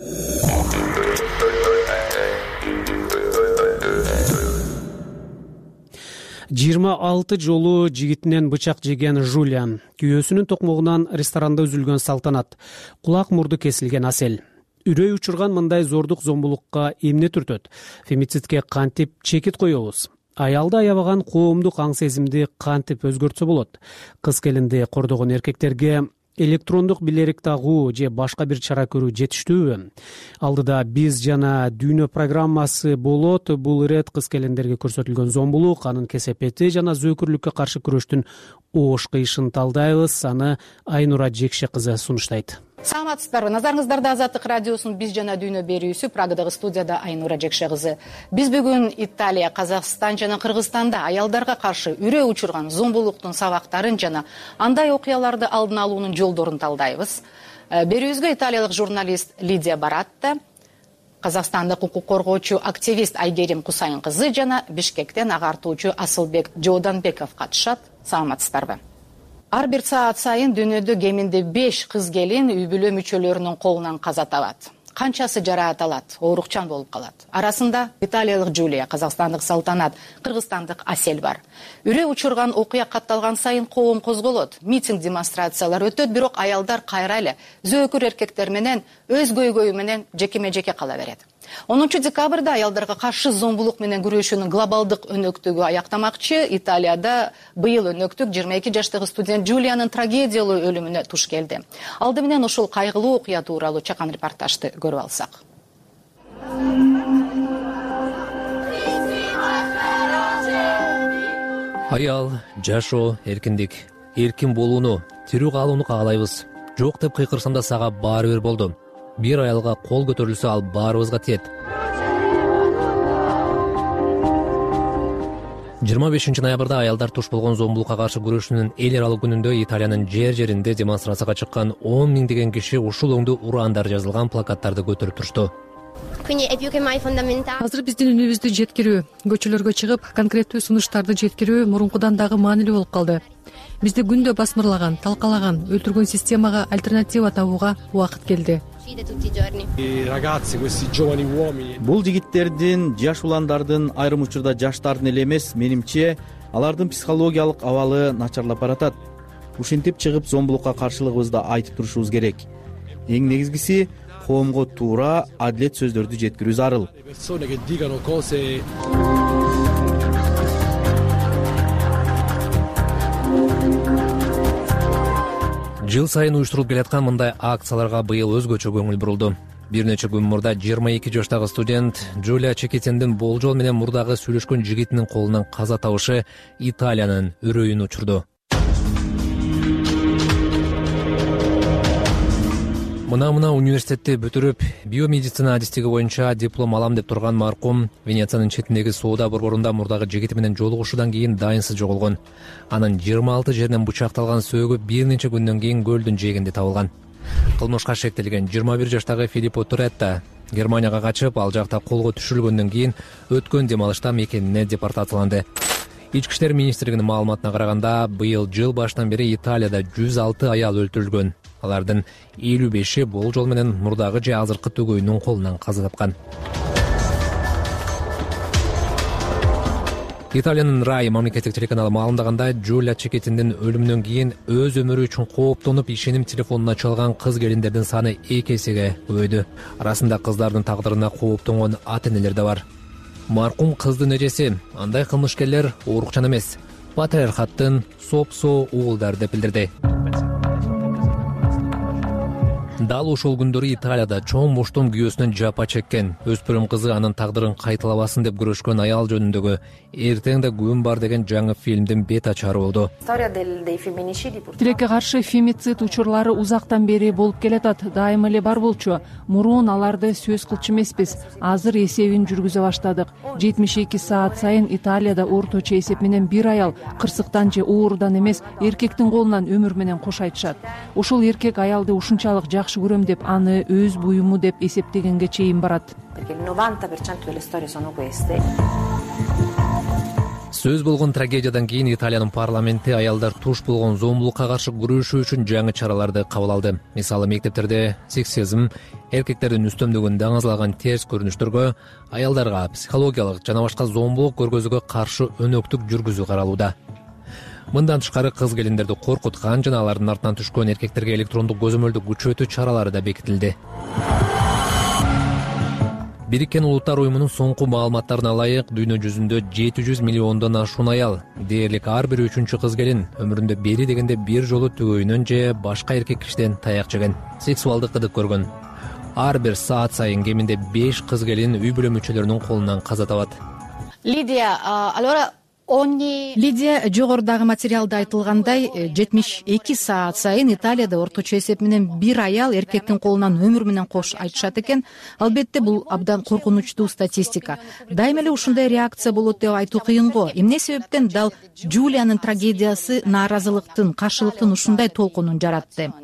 жыйырма алты жолу жигитинен бычак жеген Жулия, күйөөсүнүн токмогунан ресторанда үзүлгөн салтанат, кулак мурду кесилген Асел. Үрөй учурган мындай зордук зомбулукка эмне түртөт? Фемицидке кантип чекит коебуз? Аялды аябаган коомдук аң сезимди кантип өзгөртсө болот? Кыз келинди кордогон эркектерге электрондук билерик тагуу же башка бир чара көрүү жетиштүүбү? Алдыда биз жана дүйнө программасы болот. Бул ирет кыз келиндерге көрсөтүлгөн зомбулук, анын кесепети жана зөөкүрлүккө каршы күрөштүн оош кыйышын талдайбыз. Аны Айнура Жекше кызы сунуштайт. Саламатсыздарбы? Назарыңыздарда Азаттык радиосунун биз жана дүйнө берүүсү. Прагадагы студияда Айнура Жекше кызы. Биз бүгүн Италия, Казакстан жана Кыргызстанда аялдарга каршы үрөө учурган зомбулуктун сабактарын жана андай окуяларды алдын алуунун жолдорун талдайбыз. Берүүбүзгө италиялык журналист Лидия Баратта, казакстандык укук коргоочу активист Айгерим Кусайын кызы жана Бишкектен агартуучу Асылбек Жооданбеков катышат. Саламатсыздарбы? Ар бир саат сайын дүйнөдө кеминде беш кыз келин үй бүлө мүчөлөрүнүн колунан каза табат. Канчасы жараат алат, оорукчан болуп калат. Арасында италиялык Джулия, казакстандык Салтанат, кыргызстандык Асель бар. Үрөө учурган окуя катталган сайын коом козголот, митинг, демонстрациялар өтөт, бирок аялдар кайра эле зөөкүр эркектер менен өз көйгөйү менен жекеме жеке кала берет. онунчу декабрда аялдарга каршы зомбулук менен күрөшүүнүн глобалдык өнөктүгү аяктамакчы. Италияда быйыл өнөктүк жыйырма эки жаштагы студент Джулиянын трагедиялуу өлүмүнө туш келди. Алды менен ушул кайгылуу окуя тууралуу чакан репортажды көрүп алсак. Аял, жашоо, эркиндик, эркин болууну, тирүү калууну каалайбыз. Жок деп кыйкырсам да сага баары бир болду. Бир аялга кол көтөрүлсө ал баарыбызга тиет. жыйырма бешинчи ноябрда аялдар туш болгон зомбулукка каршы күрөшүүнүн эл аралык күнүндө Италиянын жер жеринде демонстрацияга чыккан он миңдеген киши ушул оңду ураандар жазылган плакаттарды көтөрүп турушту. Азыр биздин үнүбүздү жеткирүү, көчөлөргө чыгып, конкреттүү сунуштарды жеткирүү мурункудан дагы маанилүү болуп калды. Бизди күндө басмырлаган, талкалаган, өлтүргөн системага альтернатива табууга убакыт келди. Бул жигиттердин, жаш уландардын, айрым учурда жаштардын эле эмес, менимче алардын психологиялык абалы начарлап баратат. Ушинтип чыгып зомбулукка каршылыгыбызды айтып турушубуз керек. Эң негизгиси коомго туура, адилет сөздөрдү жеткирүү зарыл. Жыл сайын уюштурулуп келаткан мындай акцияларга быйыл өзгөчө көңүл бурулду. Бир нече күн мурда жыйырма эки жаштагы студент Джулия Чекетиндин болжол менен мурдагы сүйлөшкөн жигитинин колунан каза табышы Италиянын үрөйүн учурду. Мына-мына университетти бүтүрүп, биомедицина адистиги боюнча диплом алам деп турган маркум Венециянын четиндеги соода борборунда мурдагы жигити менен жолугушуудан кийин дайынсыз жоголгон. Анын жыйырма алты жеринен бычакталган сөөгү бир нече күндөн кийин көлдүн жээгинде табылган. Кылмышка шектелген жыйырма бир жаштагы Филиппо Туретта Германияга качып, ал жакта колго түшүрүлгөндөн кийин өткөн дем алышта мекенине депортацияланды. Ички иштер министрлигинин маалыматына караганда, быйыл жыл башынан бери Италияда жүз алты аял өлтүрүлгөн. Алардын элүү беши болжол менен мурдагы же азыркы төгөйүнүн колунан каза тапкан. Италиянын Рай мамлекеттик телеканалы маалымдаганда, Джулия Чекетиндин өлүмүнөн кийин өз өмүрү үчүн кооптонуп ишеним телефонуна чалган кыз келиндердин саны эки эсеге көбөйдү. Арасында кыздардын тагдырына кооптонгон ата-энелер да бар. Маркум кыздын эжеси, андай кылмышкерлер оорукчан эмес, патриархаттын сопсо уулдары деп билдирди. Дал ошол күндөрү Италияда чоң боштон күйөөсүнөн жапа чеккен, өспүрүм кызы анын тагдырын кайталабасын деп күрөшкөн аял жөнүндөгү «Эртең да күн бар» деген жаңы фильмдин бет ачары болду. Тилекке каршы фемицид учурлары узактан бери болуп келатат, дайыма эле бар болчу. Мурун аларды сөз кылчу эмеспиз. Азыр эсебин жүргүзө баштадык. жетимиш эки саат сайын Италияда орточо эсеп менен бир аял кырсыктан же оорудан эмес, эркектин колунан өмүр менен кош айтышат. Ушул эркек аялды ушунчалык жакшы көрөм деп, аны өз буюму деп эсептегенге чейин барат. Сөз болгон трагедиядан кийин Италиянын парламенти аялдар туш болгон зомбулукка каршы күрөшүү үчүн жаңы чараларды кабыл алды. Мисалы, мектептерде сексизм, эркектердин үстөмдүгүн даңазалаган терс көрүнүштөргө, аялдарга психологиялык жана башка зомбулук көргөзүүгө каршы өнөктүк жүргүзүү каралууда. Мындан тышкары кыз келиндерди коркуткан жана алардын артынан түшкөн эркектерге электрондук көзөмөлдү күчөтүү чаралары да бекитилди. Бириккен Улуттар уюмунун соңку маалыматтарына ылайык дүйнө жүзүндө жети жүз миллиондон ашуун аял, дээрлик ар бир үчүнчү кыз келин өмүрүндө бери дегенде бир жолу түгөйүнөн же башка эркек кишиден таяк жеген, сексуалдык кызык көргөн. Ар бир саат сайын кеминде беш кыз келин үй бүлө мүчөлөрүнүн колунан каза табат. Лидия, allora Лидия жогорудагы материалда айтылгандай жетимиш эки саат сайын Италияда орточо эсеп менен бир аял эркектин колунан өмүр менен кош айтышат экен. Албетте бул абдан коркунучтуу статистика. Дайыма эле ушундай реакция болот деп айтуу кыйын го. Эмне себептен дал Джулиянын трагедиясы нааразылыктын, каршылыктын ушундай толкунун жаратты?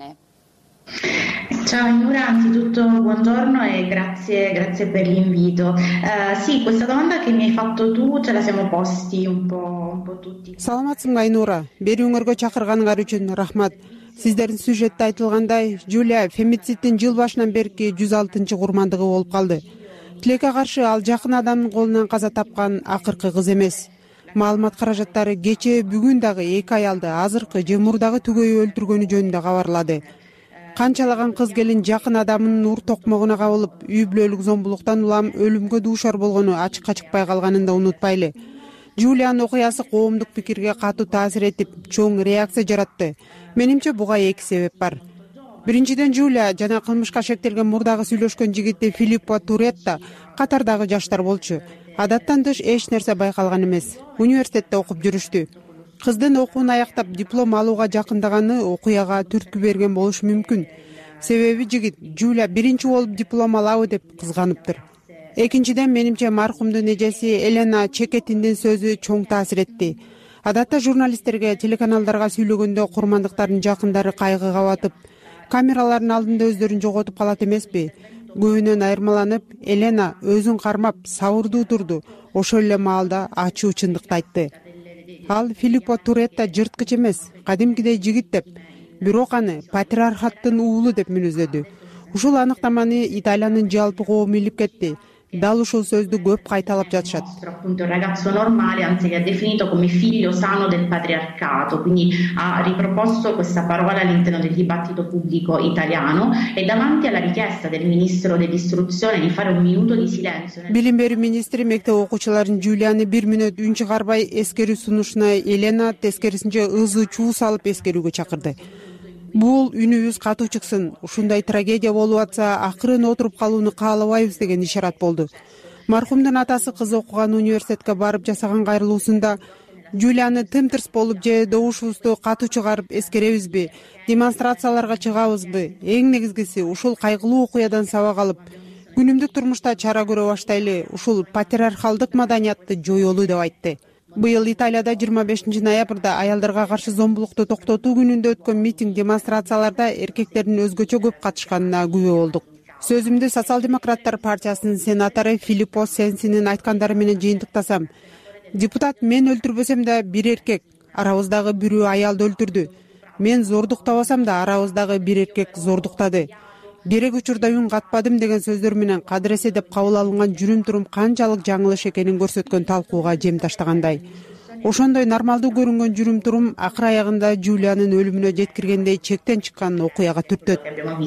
Ciao Ainura, anzitutto buongiorno e grazie, grazie per l'invito. Uh, sì, questa domanda che mi hai fatto tu ce la siamo posti un po', un po' tutti. Саламатсыңбы Айнура, берүүңөргө чакырганыңар үчүн рахмат. Сиздердин сюжетте айтылгандай, Жулия фемицидтин жыл башынан берки жүз алтынчы курмандыгы болуп калды. Тилекке каршы ал жакын адамдын колунан каза тапкан акыркы кыз эмес. Маалымат каражаттары кечээ бүгүн дагы эки аялды азыркы же мурдагы түгөйү өлтүргөнү жөнүндө кабарлады. Канчалаган кыз келин жакын адамынын ур токмогуна кабылып, үй бүлөлүк зомбулуктан улам өлүмгө дуушар болгону ачыкка чыкпай калганын да унутпайлы. Жулиянын окуясы коомдук пикирге катуу таасир этип, чоң реакция жаратты. Менимче буга эки себеп бар. Биринчиден, Жулия жана кылмышка шектелген мурдагы сүйлөшкөн жигити Филиппо Туретта катардагы жаштар болчу. Адаттан тыш эч нерсе байкалган эмес. Университетте окуп жүрүштү. Кыздын окуун аяктап диплом алууга жакындаганы окуяга түрткү берген болушу мүмкүн. Себеби жигит Жулия биринчи болуп диплом алабы деп кызганыптыр. Экинчиден, менимче маркумдун эжеси Елена Чекетиндин сөзү чоң таасир этти. Адатта журналисттерге, телеканалдарга сүйлөгөндө курмандыктардын жакындары кайгыга батып, камералардын алдында өздөрүн жоготуп калат эмеспи? Көбүнөн айырмаланып, Елена өзүн кармап, сабырдуу турду. Ошол эле маалда ачуу чындыкты айтты. Ал Филиппо Туретта жырткыч эмес, кадимкидей жигит деп, бирок аны патриархаттын уулу деп мүнөздөдү. Ушул аныктаманы Италиянын жалпы коому илип кетти. Дал ушул сөздү көп кайталап жатышат. Appunto il ragazzo normale, anzi ha definito come figlio sano del patriarcato, quindi ha riproposto questa parola all'interno del dibattito pubblico italiano e davanti alla richiesta del ministro dell'istruzione di fare un minuto di silenzio. Билим берүү министри мектеп окуучуларын Жулияны бир мүнөт үн чыгарбай эскерүү сунушуна Елена тескерисинче ызы чуу салып эскерүүгө чакырды. Бул үнүбүз катуу чыксын, ушундай трагедия болуп атса, акырын отуруп калууну каалабайбыз деген ишарат болду. Маркумдун атасы кызы окуган университетке барып жасаган кайрылуусунда Жулияны тым-тырс болуп же добушубузду катуу чыгарып эскеребизби, демонстрацияларга чыгабызбы? Эң негизгиси ушул кайгылуу окуядан сабак алып, күнүмдүк турмушта чара көрө баштайлы, ушул патриархалдык маданиятты жоёлу деп айтты. Быйыл Италияда жыйырма бешинчи ноябрда аялдарга каршы зомбулукту токтотуу күнүндө өткөн митинг демонстрацияларда эркектердин өзгөчө көп катышканына күбө болдук. Сөзүмдү Социал-демократтар партиясынын сенатору Филиппо Сенсинин айткандары менен жыйынтыктасам, депутат мен өлтүрбөсөм да бир эркек, арабыздагы бирөө аялды өлтүрдү. Мен зордуктабасам да арабыздагы бир эркек зордуктады. Керек учурда үн катпадым деген сөздөр менен кадыресе деп кабыл алынган жүрүм-турум канчалык жаңылыш экенин көрсөткөн талкууга жем таштагандай. Ошондой нормалдуу көрүнгөн жүрүм-турум акыр аягында Жулиянын өлүмүнө жеткиргендей чектен чыккан окуяга түртөт.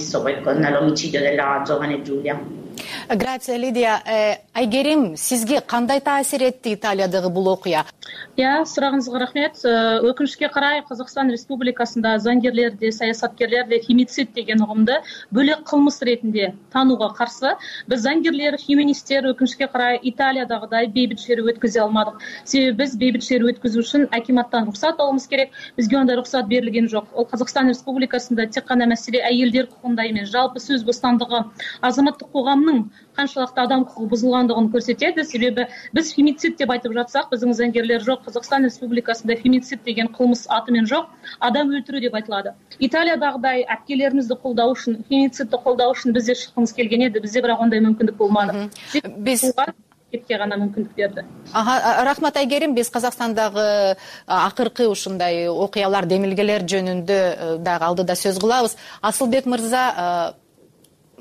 Грация, Лидия. Айгерим, сизге кандай таасир этти Италиядагы бул окуя? Я, сурагыңызга рахмет. Өкүнүчкө карай Казакстан Республикасында заңгерлерди, саясаткерлерди фемицид деген угумду бөлөк кылмыш ретинде таанууга каршы. Биз заңгерлер, феминисттер өкүнүчкө карай Италиядагыдай бейбит шерүү өткөзө алмадык. Себеби биз бейбит шерүү өткөзүү үчүн акиматтан уруксат алабыз керек. Бизге андай уруксат берилген жок. Ол Казакстан Республикасында тек гана маселе айылдар укугунда эмес, жалпы сөз бостандыгы, азаматтык коомдун канчалыкты адам укугу бузулгандыгын көрсөтөт. Себеби биз фемицид деп айтып жатсак, биздин заңгерлер жок. Казакстан Республикасында фемицид деген кылмыш аты менен жок, адам өлтүрүү деп айтылады. Италиядагыдай апкелерибизди колдоо үчүн, фемицидди колдоо үчүн бизде чыккыбыз келген эди, бизде бирок андай мүмкүндүк болмады. Биз кетке гана мүмкүндүк берди. Ага, рахмат Айгерим, биз Казакстандагы акыркы ушундай окуялар, демилгелер жөнүндө дагы алдыда сөз кылабыз. Асылбек мырза,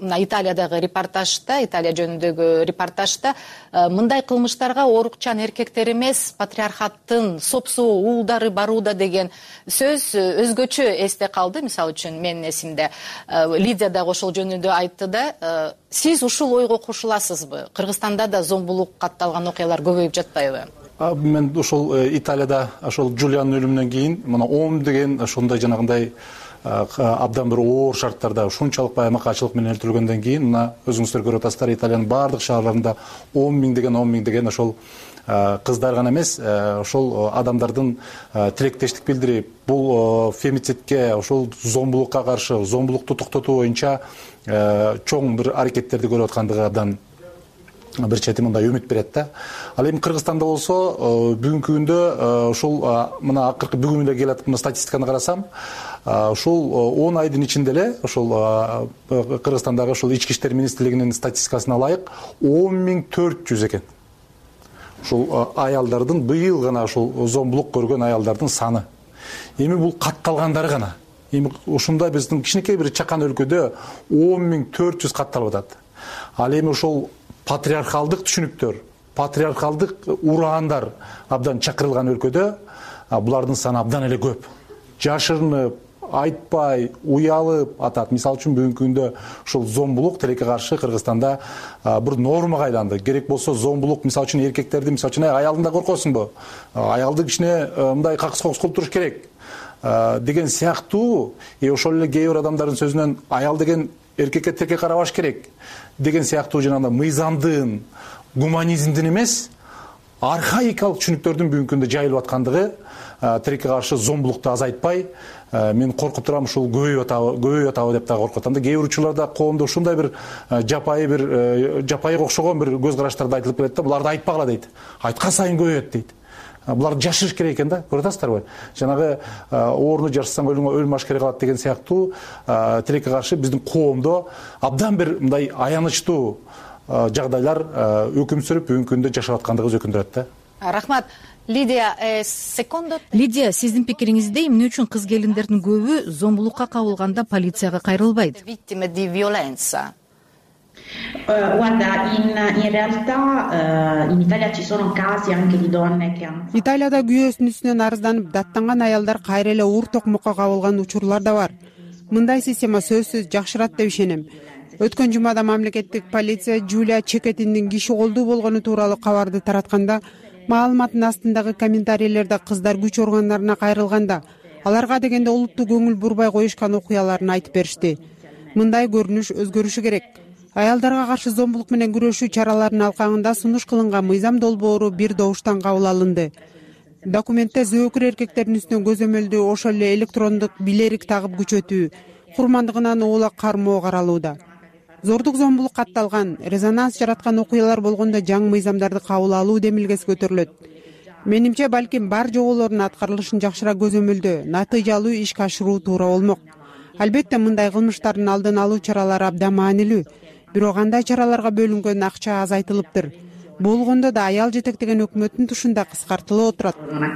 мына италиядагы репортажда, Италия жөнүндөгү репортажда мындай кылмыштарга орукчан эркектер эмес, патриархаттын сопсуу уулдары барууда деген сөз өзгөчө эсте калды. Мисалы үчүн менин эсимде Лидия дагы ошол жөнүндө айтты да. Сиз ушул ойго кошуласызбы? Кыргызстанда да зомбулук катталган окуялар көбөйүп жатпайбы? Мен ошол Италияда ошол Джулианын өлүмүнөн кийин мына он деген ошондой жанагындай абдан бир оор шарттарда ушунчалык баймакачылык менен өлтүрүлгөндөн кийин мына өзүңүздөр көрүп атасыздар, Италиянын баардык шаарларында он миң деген он миң деген ошол кыздар гана эмес, ошол адамдардын тилектештик билдирип, бул фемицидке, ошол зомбулукка каршы, зомбулукту токтотуу боюнча чоң бир аракеттерди көрүп аткандыгы абдан бир чети мындай үмүт берет да. Ал эми Кыргызстанда болсо бүгүнкү күндө ушул мына акыркы бүгүн эле келатып мына статистиканы карасам, ушул он айдын ичинде эле ошол Кыргызстандагы ошол ички иштер министрлигинин статистикасына ылайык он миң төрт жүз экен. Ушул аялдардын быйыл гана ушул зомбулук көргөн аялдардын саны. Эми бул катталгандары гана. Эми ушундай биздин кичинекей бир чакан өлкөдө он миң төрт жүз катталып атат. Ал эми ошол патриархалдык түшүнүктөр, патриархалдык ураандар абдан чакырылган өлкөдө булардын саны абдан эле көп. Жашырынып, айтпай, уялып атат. Мисалы үчүн бүгүнкү күндө ушул зомбулук тилекке каршы Кыргызстанда бир нормага айланды. Керек болсо зомбулук мисалы үчүн эркектерди, мисалы үчүн аялдан да коркосуңбу? Аялды кичине мындай какыс-кокус кылып туруш керек деген сыяктуу, и ошол эле кээ бир адамдардын сөзүнөн аял деген эркекке текке карабаш керек деген сыяктуу жанагындай мыйзамдын, гуманизмдин эмес, архаикалык түшүнүктөрдүн бүгүнкү күндө жайылып аткандыгы тилекке каршы зомбулукту азайтпай, мен коркуп турам ушул көбөйүп атабы, көбөйүп атабы деп да коркуп атам да. Кээ бир учурларда коомдо ушундай бир жапайы бир жапайыга окшогон бир көз караштарда айтылып келет да, буларды айтпагыла дейт. Айткан сайын көбөйөт дейт. Буларды жашырыш керек экен да, көрүп атасыздарбы? Жанагы орну жашырсаң өлүм аш керек калат деген сыяктуу тилекке каршы биздин коомдо абдан бир мындай аянычтуу жагдайлар өкүм сүрүп бүгүнкү күндө жашап аткандыгыбыз өкүндүрөт да. Рахмат. Лидия, секондо Лидия, сиздин пикириңизде эмне үчүн кыз келиндердин көбү зомбулукка кабылганда полицияга кайрылбайт? Vittime di violenza. Guarda, in, in realtà in Italia ci sono casi anche di donne che hanno... Италияда күйөөсүнүн үстүнөн арызданып даттанган аялдар кайра эле уур токмокко кабылган учурлар да бар. Мындай система сөзсүз жакшырат деп ишенем. Өткөн жумада мамлекеттик полиция Джулия Чекетиндин киши колдуу болгону тууралуу кабарды таратканда, маалыматтын астындагы комментарийлерде кыздар күч органдарына кайрылганда, аларга дегенде улутту көңүл бурбай коюшкан окуяларын айтып беришти. Мындай көрүнүш өзгөрүшү керек. Аялдарга каршы зомбулук менен күрөшүү чараларынын алкагында сунуш кылынган мыйзам долбоору бир добуштан кабыл алынды. Документте зөөкүр эркектердин үстүнөн көзөмөлдүү, ошол эле электрондук билерик тагып күчөтүү, курмандыгынан уулак кармоо каралууда. Зордук зомбулук катталган, резонанс жараткан окуялар болгондо жаңы мыйзамдарды кабыл алуу демилгеси көтөрүлөт. Менимче, балким бар жоболордун аткарылышын жакшыраак көзөмөлдөө, натыйжалуу ишке ашыруу туура болмок. Албетте, мындай кылмыштардын алдын алуу чаралары абдан маанилүү. Бирок андай чараларга бөлүнгөн акча азайтылыптыр. Болгондо да аял жетектеген өкмөттүн тушунда кыскартылып отурат.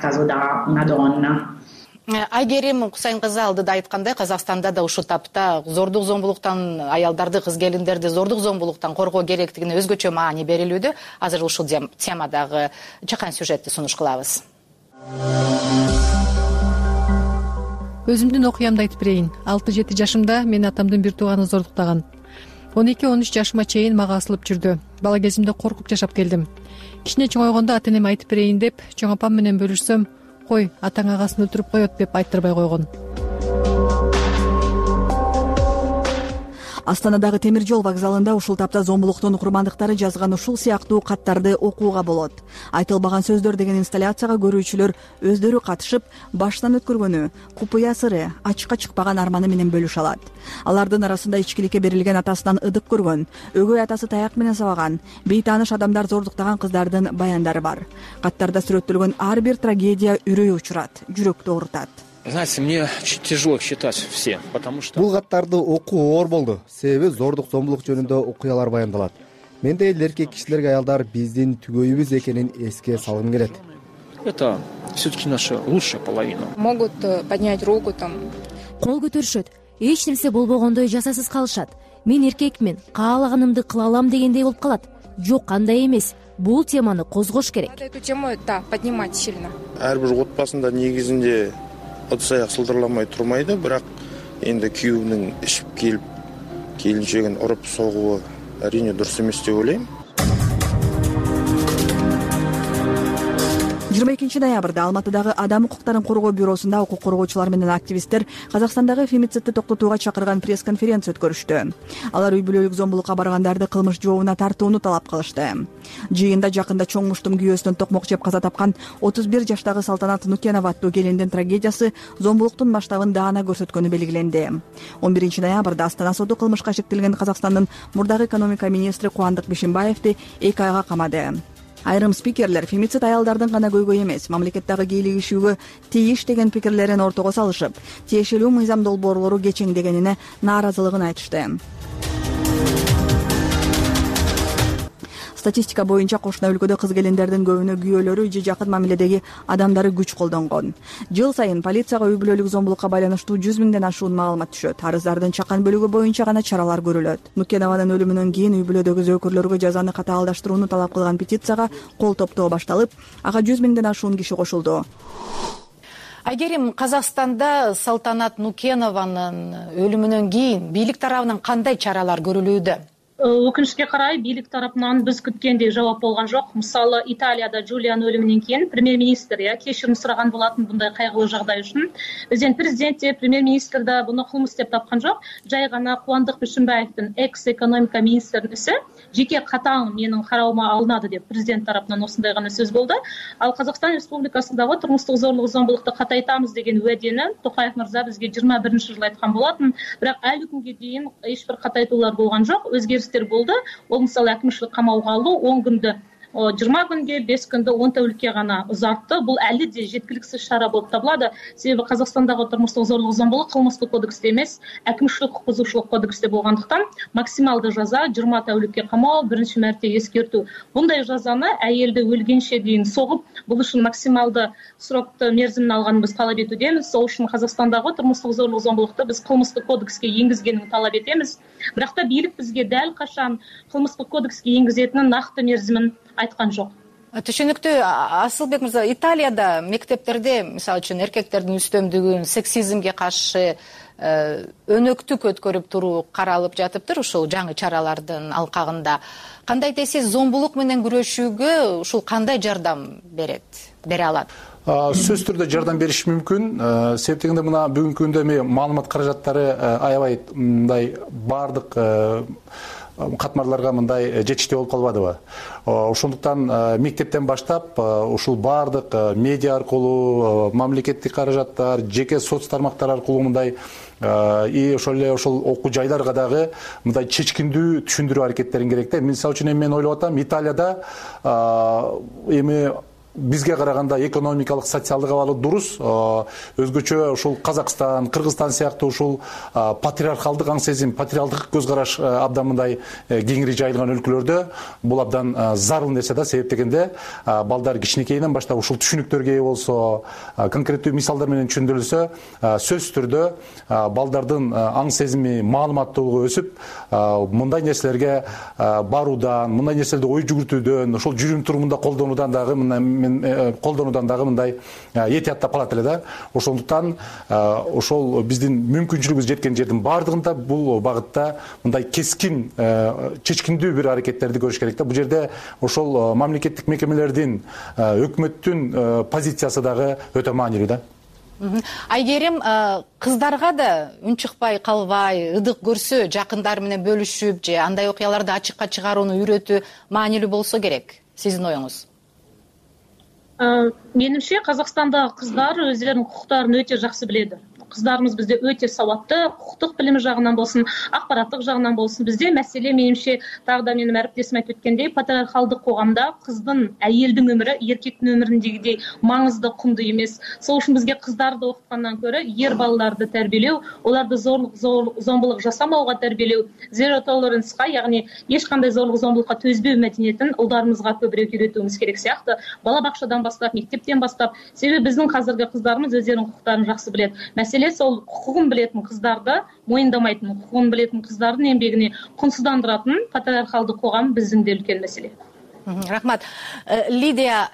Айгерим Кусайн кызы алдыда айткандай, Казакстанда да ушул тапта зордук зомбулуктан аялдарды, кыз келиндерди зордук зомбулуктан коргоо керектигине өзгөчө маани берилүүдө. Азыр ушул темадагы чакан сюжетти сунуш кылабыз. Өзүмдүн окуямды айтып берейин. алты жети жашымда менин атамдын бир тууганы зордуктаган. он эки он үч жашыма чейин мага асылып жүрдү. Бала кезимде коркуп жашап келдим. Кичине чоңойгондо ата энеме айтып берейин деп, чоң апам менен бөлүшсөм, кой, атаң агасын өлтүрүп коет деп айттырбай койгон. Астанадагы темир жол вокзалында ушул тапта зомбулуктун курмандыктары жазган ушул сыяктуу каттарды окууга болот. Айтылбаган сөздөр деген инсталляцияга көрүүчүлөр өздөрү катышып, баштан өткөргөнү, купуя сыры, ачыкка чыкпаган арманы менен бөлүшө алат. Алардын арасында ичкиликке берилген атасынан ыдык көргөн, өгөй атасы таяк менен сабаган, бейтааныш адамдар зордуктаган кыздардын баяндары бар. Каттарда сүрөттөлгөн ар бир трагедия үрөй учурат, жүрөктү оорутат. Знаете, мне тяжело читать все, потому что... Бул каттарды окуу оор болду. Себеби зордук зомбулук жөнүндө окуялар баяндалат. Менде эле эркек кишилерге аялдар биздин түгөйүбүз экенин эске салгым келет. Это все-таки наша лучшая половина. Могут поднять руку там. Кол көтөрүшөт. Эч нерсе болбогондой жасасыз калышат. мен эркекмин, каалаганымды кыла алам дегендей болуп калат. Жок, андай эмес. Бул теманы козгош керек. Надо эту тему, да, поднимать сильно. Ар бир отбасында негизинде ыдыс аяк сылдырламай турмайды, бирок энди күйөөүнүн ичип келип келинчегин уруп согуу әрине дұрыс емес деп ойлаймын. жыйырма экинчи ноябрда Алматыдагы Адам укуктарын коргоо бюросунда укук коргоочулар менен активисттер Казакстандагы фемицидти токтотууга чакырган пресс-конференция өткөрүштү. Алар үй бүлөлүк зомбулукка баргандарды кылмыш жообуна тартууну талап кылышты. Жыйында жакында чоң муштум күйөөсүнөн токмок жеп каза тапкан отуз бир жаштагы Салтанат Нукенова аттуу келиндин трагедиясы зомбулуктун масштабын даана көрсөткөнү белгиленди. он биринчи ноябрда Астана соду кылмышка шектелген Казакстандын мурдагы экономика министри Кубандык Бишимбаевди эки айга камады. Айрым спикерлер фемицид аялдардын гана көйгөй эмес, мамлекеттеги кийлигишүүгө тийиш деген пикирлерин ортого салышып, тиешелүү мыйзам долбоорлору кечеңдегенине нааразылыгын айтышты. Статистика боюнча кошуна өлкөдө кыз келиндердин көбүнө күйөөлөрү же жакын мамиледеги адамдары күч колдонгон. Жыл сайын полицияга үй бүлөлүк зомбулукка байланыштуу жүз миңден ашуун маалымат түшөт. Арыздардын чакан бөлүгү боюнча гана чаралар көрүлөт. Нукенованын өлүмүнөн кийин үй бүлөдөгү зөөкүрлөргө жазаны катаалдаштырууну талап кылган петицияга кол топтоо башталып, ага жүз миңден ашуун киши кошулду. Айгерим, Казакстанда Салтанат Нукенованын өлүмүнөн кийин бийлик тарабынан кандай чаралар көрүлүүдө? Өкүнүчкө карай бийлик тарапынан биз күткендей жооп болгон жок. Мисалы, Италияда Джулиан өлүмүнөн кийин премьер-министр я кечирим сураган болатын bunday кайгылуу жагдай үчүн. Биздин президент же премьер-министр да буну кылмыш деп тапкан жок. Жай гана Кубандык Бишимбаевдин экс-экономика министринин исі жеке катаң менин карауыма алынады деп президент тарапынан осундай гана сөз болду. Ал Казакстан Республикасындагы турмуштук зорлук зомбулукту катайтабыз деген уәдени Токаев мырза бизге жыйырма биринчи жылы айткан болатын. Бирок али күнгө чейин эч бир катайтуулар болгон жок. Өзгерістер болды. Ол мисалы әкімшілік қамауға алу он күнді жыйырма күнгө, беш күндө он тәулікке гана узартты. Бул әлі де жеткиликсиз шара болуп табылады. Себеби Казакстандагы турмуштук зорлук зомбулук кылмыштык кодексте эмес, әкимшилик укук бузуушулук кодексте болгондуктан максималдуу жаза жыйырма тәулікке камоо, биринчи мәрте эскертүү. Bunday жазаны әйелди өлгенче дейин согуп, бул ушун максималдуу срокту мерзимин алганыбыз талап этүүдемиз. Ошол үчүн Казакстандагы турмуштук зорлук зомбулукту биз кылмыштык кодекске энгизгенин талап этебиз. Бирок да бийлик бизге дал качан кылмыштык кодекске энгизетинин накты мерзимин айткан жок. Түшүнүктүү. Асылбек мырза, Италияда мектептерде, мисалы үчүн, эркектердин үстөмдүгүн, сексизмге каршы өнөктүк өткөрүп туруу каралып жатыптыр ушул жаңы чаралардын алкагында. Кандай десеңиз, зомбулук менен күрөшүүгө ушул кандай жардам берет, бере алат? Сөз түрдө жардам бериш мүмкүн. Себептегенде мына бүгүнкү күндө маалымат каражаттары аябай мындай бардык катмарларга мындай жетиштүү болуп калбадыбы. Ошондуктан мектептен баштап ушул бардык медиа аркылуу, мамлекеттик каражаттар, жеке соц тармактар аркылуу мындай и ошол эле ошол окуу жайларга дагы мындай чечкиндүү түшүндүрүү аракеттерин керек да. Мисалы үчүн мен ойлоп атам, Италияда эми бизге караганда экономикалык, социалдык абалы дурус, өзгөчө ушул Казакстан, Кыргызстан сыяктуу ушул патриархалдык аң сезим, патриархалдык көз караш абдан мындай кеңири жайылган өлкөлөрдө бул абдан зарыл нерсе да. Себеп дегенде балдар кичинекейинен баштап ушул түшүнүктөргө ээ болсо, конкреттүү мисалдар менен түшүндүрүлсө, сөзсүз түрдө балдардын аң сезими, маалыматтуулугу өсүп, мындай нерселерге баруудан, мындай нерселерди ой жүгүртүүдөн, ошол жүрүм турумунда колдонуудан дагы колдонуудан дагы мындай этияттап калат эле да. Ошондуктан ошол биздин мүмкүнчүлүгүбүз жеткен жердин баардыгында бул багытта мындай кескин, чечкиндүү бир аракеттерди көрүш керек да. Бул жерде ошол мамлекеттик мекемелердин, өкмөттүн позициясы дагы өтө маанилүү да. Айгерим, кыздарга да үн чыкпай калбай, ыдык көрсө жакындары менен бөлүшүп же андай окуяларды ачыкка чыгарууну үйрөтүү маанилүү болсо керек. Сиздин оюңуз? Менимче, Казакстандагы кыздар өздөрүнүн укуктарын өтө жакшы билет. Кыздарыбыз бизде өтө сабатты, укуктук билими жагынан болсун, акпараттык жагынан болсун. Бизде маселе, менимче, дагы да менин әріптесим айтып өткөндөй, патриархалдык коомдо кыздын, айелдин өмүрү эркектин өмүрүндөгүдөй маңызды, кумдуу эмес. Ошол үчүн бизге кыздарды окуткандан көрө ер балдарды тарбиялоо, оларды зорлук, зомбулук жасамауга тарбиялоо, zero tolerance-ка, ягни эч кандай зорлук, зомбулукка төзбөө мәдениетин улдарыбызга көбүрөөк үйрөтүүбүз керек сыяктуу. Бала бакчадан баштап, мектептен баштап, себеби биздин азыркы кыздарыбыз өздөрүнүн укуктарын жакшы билет. маселе сол кукугун билетин кыздарды, моюндамайтын кукугун билетин кыздардын эмгегини кунсуздандыратын патриархалдык коом биздин да үлкен маселе. Рахмат. Лидия,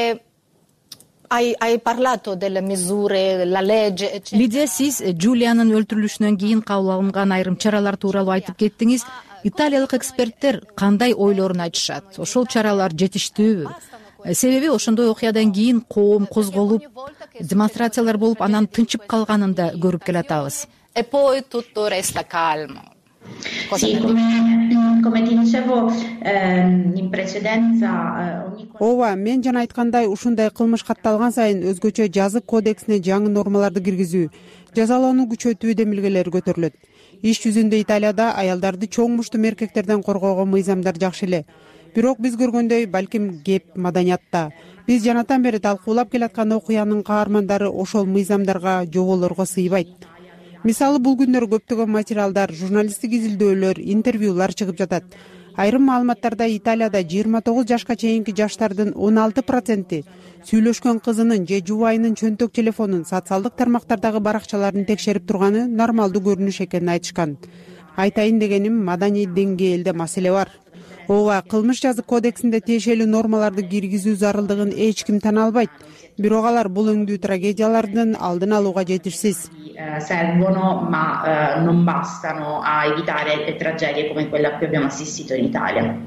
hai parlato delle misure, la legge, eccetera. Лидия, сиз Джулиянын өлтүрүлүшүнөн кийин кабыл алынган айрым чаралар тууралуу айтып кеттиңиз. Италиялык эксперттер кандай ойлорун айтышат? Ошол чаралар жетиштүүбү? Себеби ошондой окуядан кийин коом козголуп, демонстрациялар болуп, анан тынчып калганын да көрүп келатабыз. E poi tutto resta calmo. Sì, come, come ti dicevo ehm, in precedenza ogni ооба, мен жана айткандай ушундай кылмыш катталган сайын өзгөчө жазык кодексине жаңы нормаларды киргизүү, жазалоону күчөтүү демилгелери көтөрүлөт. Иш жүзүндө Италияда аялдарды чоң муштум эркектерден коргоого мыйзамдар жакшы эле. Бирок биз көргөндөй, балким кеп маданиятта. Биз жанатан бери талкуулап келаткан окуянын каармандары ошол мыйзамдарга, жоболорго сыйбайт. Мисалы, бул күндөрү көптөгөн материалдар, журналисттик изилдөөлөр, интервьюлар чыгып жатат. Айрым маалыматтарда Италияда жыйырма тогуз жашка чейинки жаштардын он алты проценти сүйлөшкөн кызынын же жубайынын чөнтөк телефонун, социалдык тармактардагы баракчаларын текшерип турганы нормалдуу көрүнүш экенин айтышкан. Айтайын дегеним, маданий деңгээлде маселе бар. Ооба, кылмыш жазык кодексинде тиешелүү нормаларды киргизүү зарылдыгын эч ким тана албайт. Бирок алар бул өңдүү трагедиялардын алдын алууга жетишсиз. Servono, ma non bastano a evitare tragedie come quella che abbiamo assistito in Italia.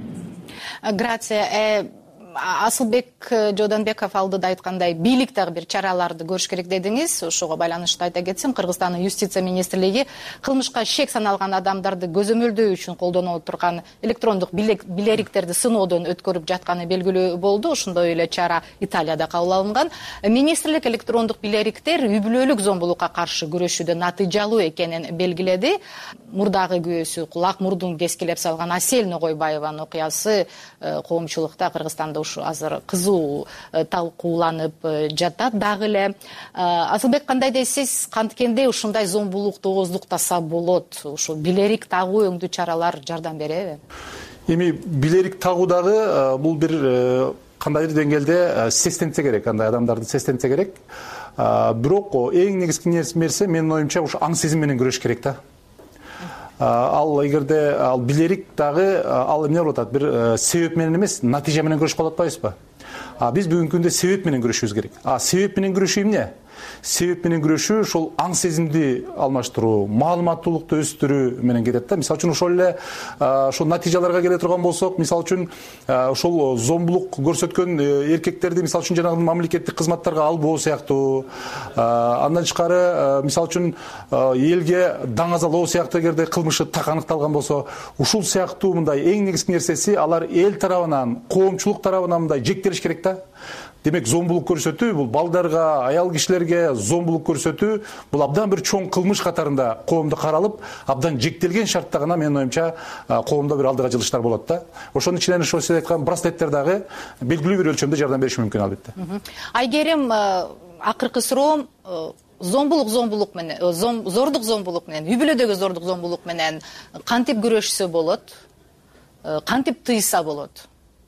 Grazie. Асылбек Жооданбеков алдыда айткандай, бийлик дагы бир чараларды көрүш керек дедиңиз. Ошого байланыштуу айта кетсем, Кыргызстандын юстиция министрлиги кылмышка шек саналган адамдарды көзөмөлдөө үчүн колдоно турган электрондук билериктерди сыноодон өткөрүп жатканы белгилүү болду. Ошондой эле чара Италияда кабыл алынган. Министрлик электрондук билериктер үй бүлөлүк зомбулукка каршы күрөшүүдө натыйжалуу экенин белгиледи. Мурдагы күбөсү кулак мурдун кескилеп салган Асель Ногойбаеванын окуясы коомчулукта Кыргызстанда азыр кызуу талкууланып жатат дагы эле. Асылбек, кандай дейсиз, канткенде ушундай зомбулукту ооздуктаса болот? Ушу билерик тагуу өңдүү чаралар жардам береби? Эми билерик тагуу дагы бул бир кандайдыр деңгээлде сестентсе керек, андай адамдарды сестентсе керек. Бирок эң негизги нерсе, менин оюмча, ушу аң сезим менен күрөш керек да. Ал эгерде ал билерик дагы ал эмне болуп атат, бир себеп менен эмес, натыйжа менен күрөшүп калып атпайбызбы? Биз бүгүнкү күндө себеп менен күрөшүбүз керек. А себеп менен күрөшүү эмне? Себеп менен күрөшүү ошол аң сезимди алмаштыруу, маалыматтуулукту өстүрүү менен кетет да. Мисалы үчүн ошол эле ошол натыйжаларга келе турган болсок, мисалы үчүн ошол зомбулук көрсөткөн эркектерди мисалы үчүн жанагы мамлекеттик кызматтарга албоо сыяктуу, андан тышкары мисалы үчүн элге даңазалоо сыяктуу эгерде кылмышы так аныкталган болсо, ушул сыяктуу мындай эң негизги нерсеси алар эл тарабынан, коомчулук тарабынан мындай жектелиш керек да. Демек, зомбулук көрсөтүү бул балдарга, аял кишилерге зомбулук көрсөтүү бул абдан бир чоң кылмыш катарында коомдо каралып, абдан жектелген шартта гана менин оюмча коомдо бир алдыга жылыштар болот да. Ошонун ичинен ошо сиз айткан браслеттер дагы белгилүү бир өлчөмдө жардам бериши мүмкүн албетте. Айгерим, акыркы суроом, зомбулук зомбулук менен, зордук зомбулук менен, үй бүлөдөгү зордук зомбулук менен кантип күрөшсө болот? Кантип тыйса болот?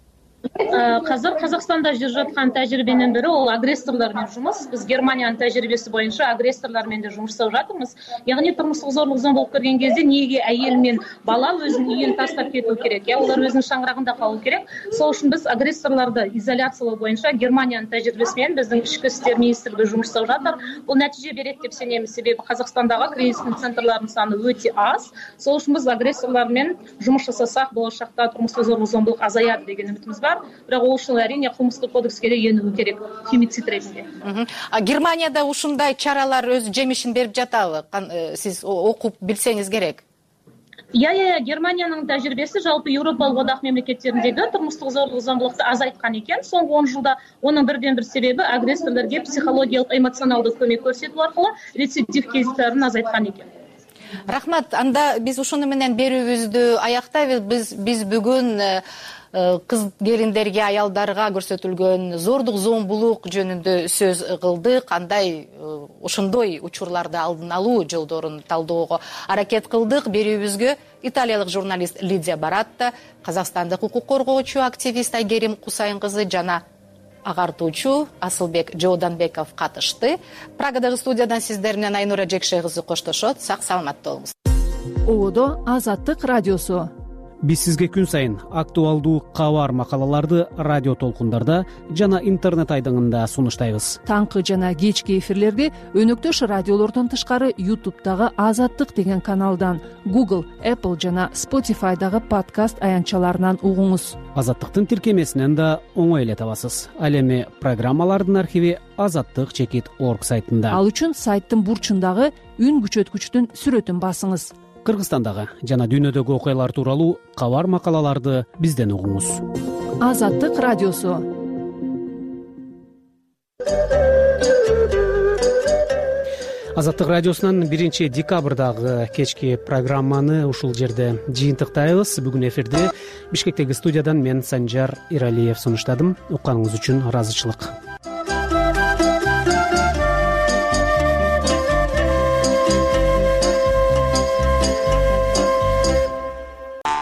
Казыр Казакстанда жүрүп жаткан тажрыйбенин бири ол агрессорлор менен жумуш. Биз Германиянын тажрыйбеси боюнча агрессорлор менен да жумуш жасап жатырмыз. Яғни турмуштук зорлук зомбулук көргөн кезде неге айыл мен бала өзүнүн үйүн таштап кетүү керек? Я улар өзүнүн шаңырагында калуу керек. Сол үчүн биз агрессорлорду изоляциялоо боюнча Германиянын тажрыйбеси менен биздин ички иштер министрлиги жумуш жасап жатыр. Бул натыйжа берет деп сенемиз, себеби Казакстандагы кризистик центрлардын саны өтө аз. Сол үчүн биз агрессорлор менен жумуш жасасак, болочакта турмуштук зорлук зомбулук азаят деген үмүтүбүз бар. Бирок ол үчүн арийне кылмыштык кодекске да энүү керек, фемицид ретинде. Германияда ушундай чаралар өз жемишин берип жатабы? Сиз окуп билсеңиз керек. Я, я, Германиянын тажрыйбеси жалпы Европалык одак мемлекеттериндеги турмуштук зорлук зомбулукту азайткан экен. Соңку он жылда онун бирден бир себеби агрессорлорго психологиялык, эмоционалдык көмөк көрсөтүү аркылуу рецидив кейстерин азайткан экен. Рахмат. Анда биз ушуну менен берүүбүздү аяктайбыз. Биз биз бүгүн кыз келиндерге, аялдарга көрсөтүлгөн зордук зомбулук жөнүндө сөз кылдык. Кандай ошондой учурларды алдын алуу жолдорун талдөөгө аракет кылдык. Берүүбүзгө италиялык журналист Лидия Баратта, казакстандык укук коргоочу активист Айгерим Кусайын кызы жана агартуучу Асылбек Жооданбеков катышты. Прагадагы студиядан сиздер менен Айнура Жекше кызы коштошот. Сак саламатта болуңуз. ободо Азаттык радиосу. Биз сизге күн сайын актуалдуу кабар макалаларды радио толкундарда жана интернет айдыңында сунуштайбыз. Таңкы жана кечки эфирлерди өнөктөш радиолордон тышкары ютубтагы Азаттык деген каналдан, Google, Apple жана Spotify'дагы подкаст аянтчаларынан угуңуз. Азаттыктын тиркемесинен да оңой эле табасыз. Ал эми программалардын архиви азаттык чекит орг сайтында. Ал үчүн сайттын бурчундагы үн күчөткүчтүн сүрөтүн басыңыз. Кыргызстандагы жана дүйнөдөгү окуялар тууралуу кабар макалаларды бизден угуңуз. Азаттык радиосу. Азаттык радиосунун биринчи декабрдагы кечки программаны ушул жерде жыйынтыктайбыз. Бүгүн эфирде Бишкектеги студиядан мен Санжар Иралиев сунуштадым. Укканыңыз үчүн ыраазычылык.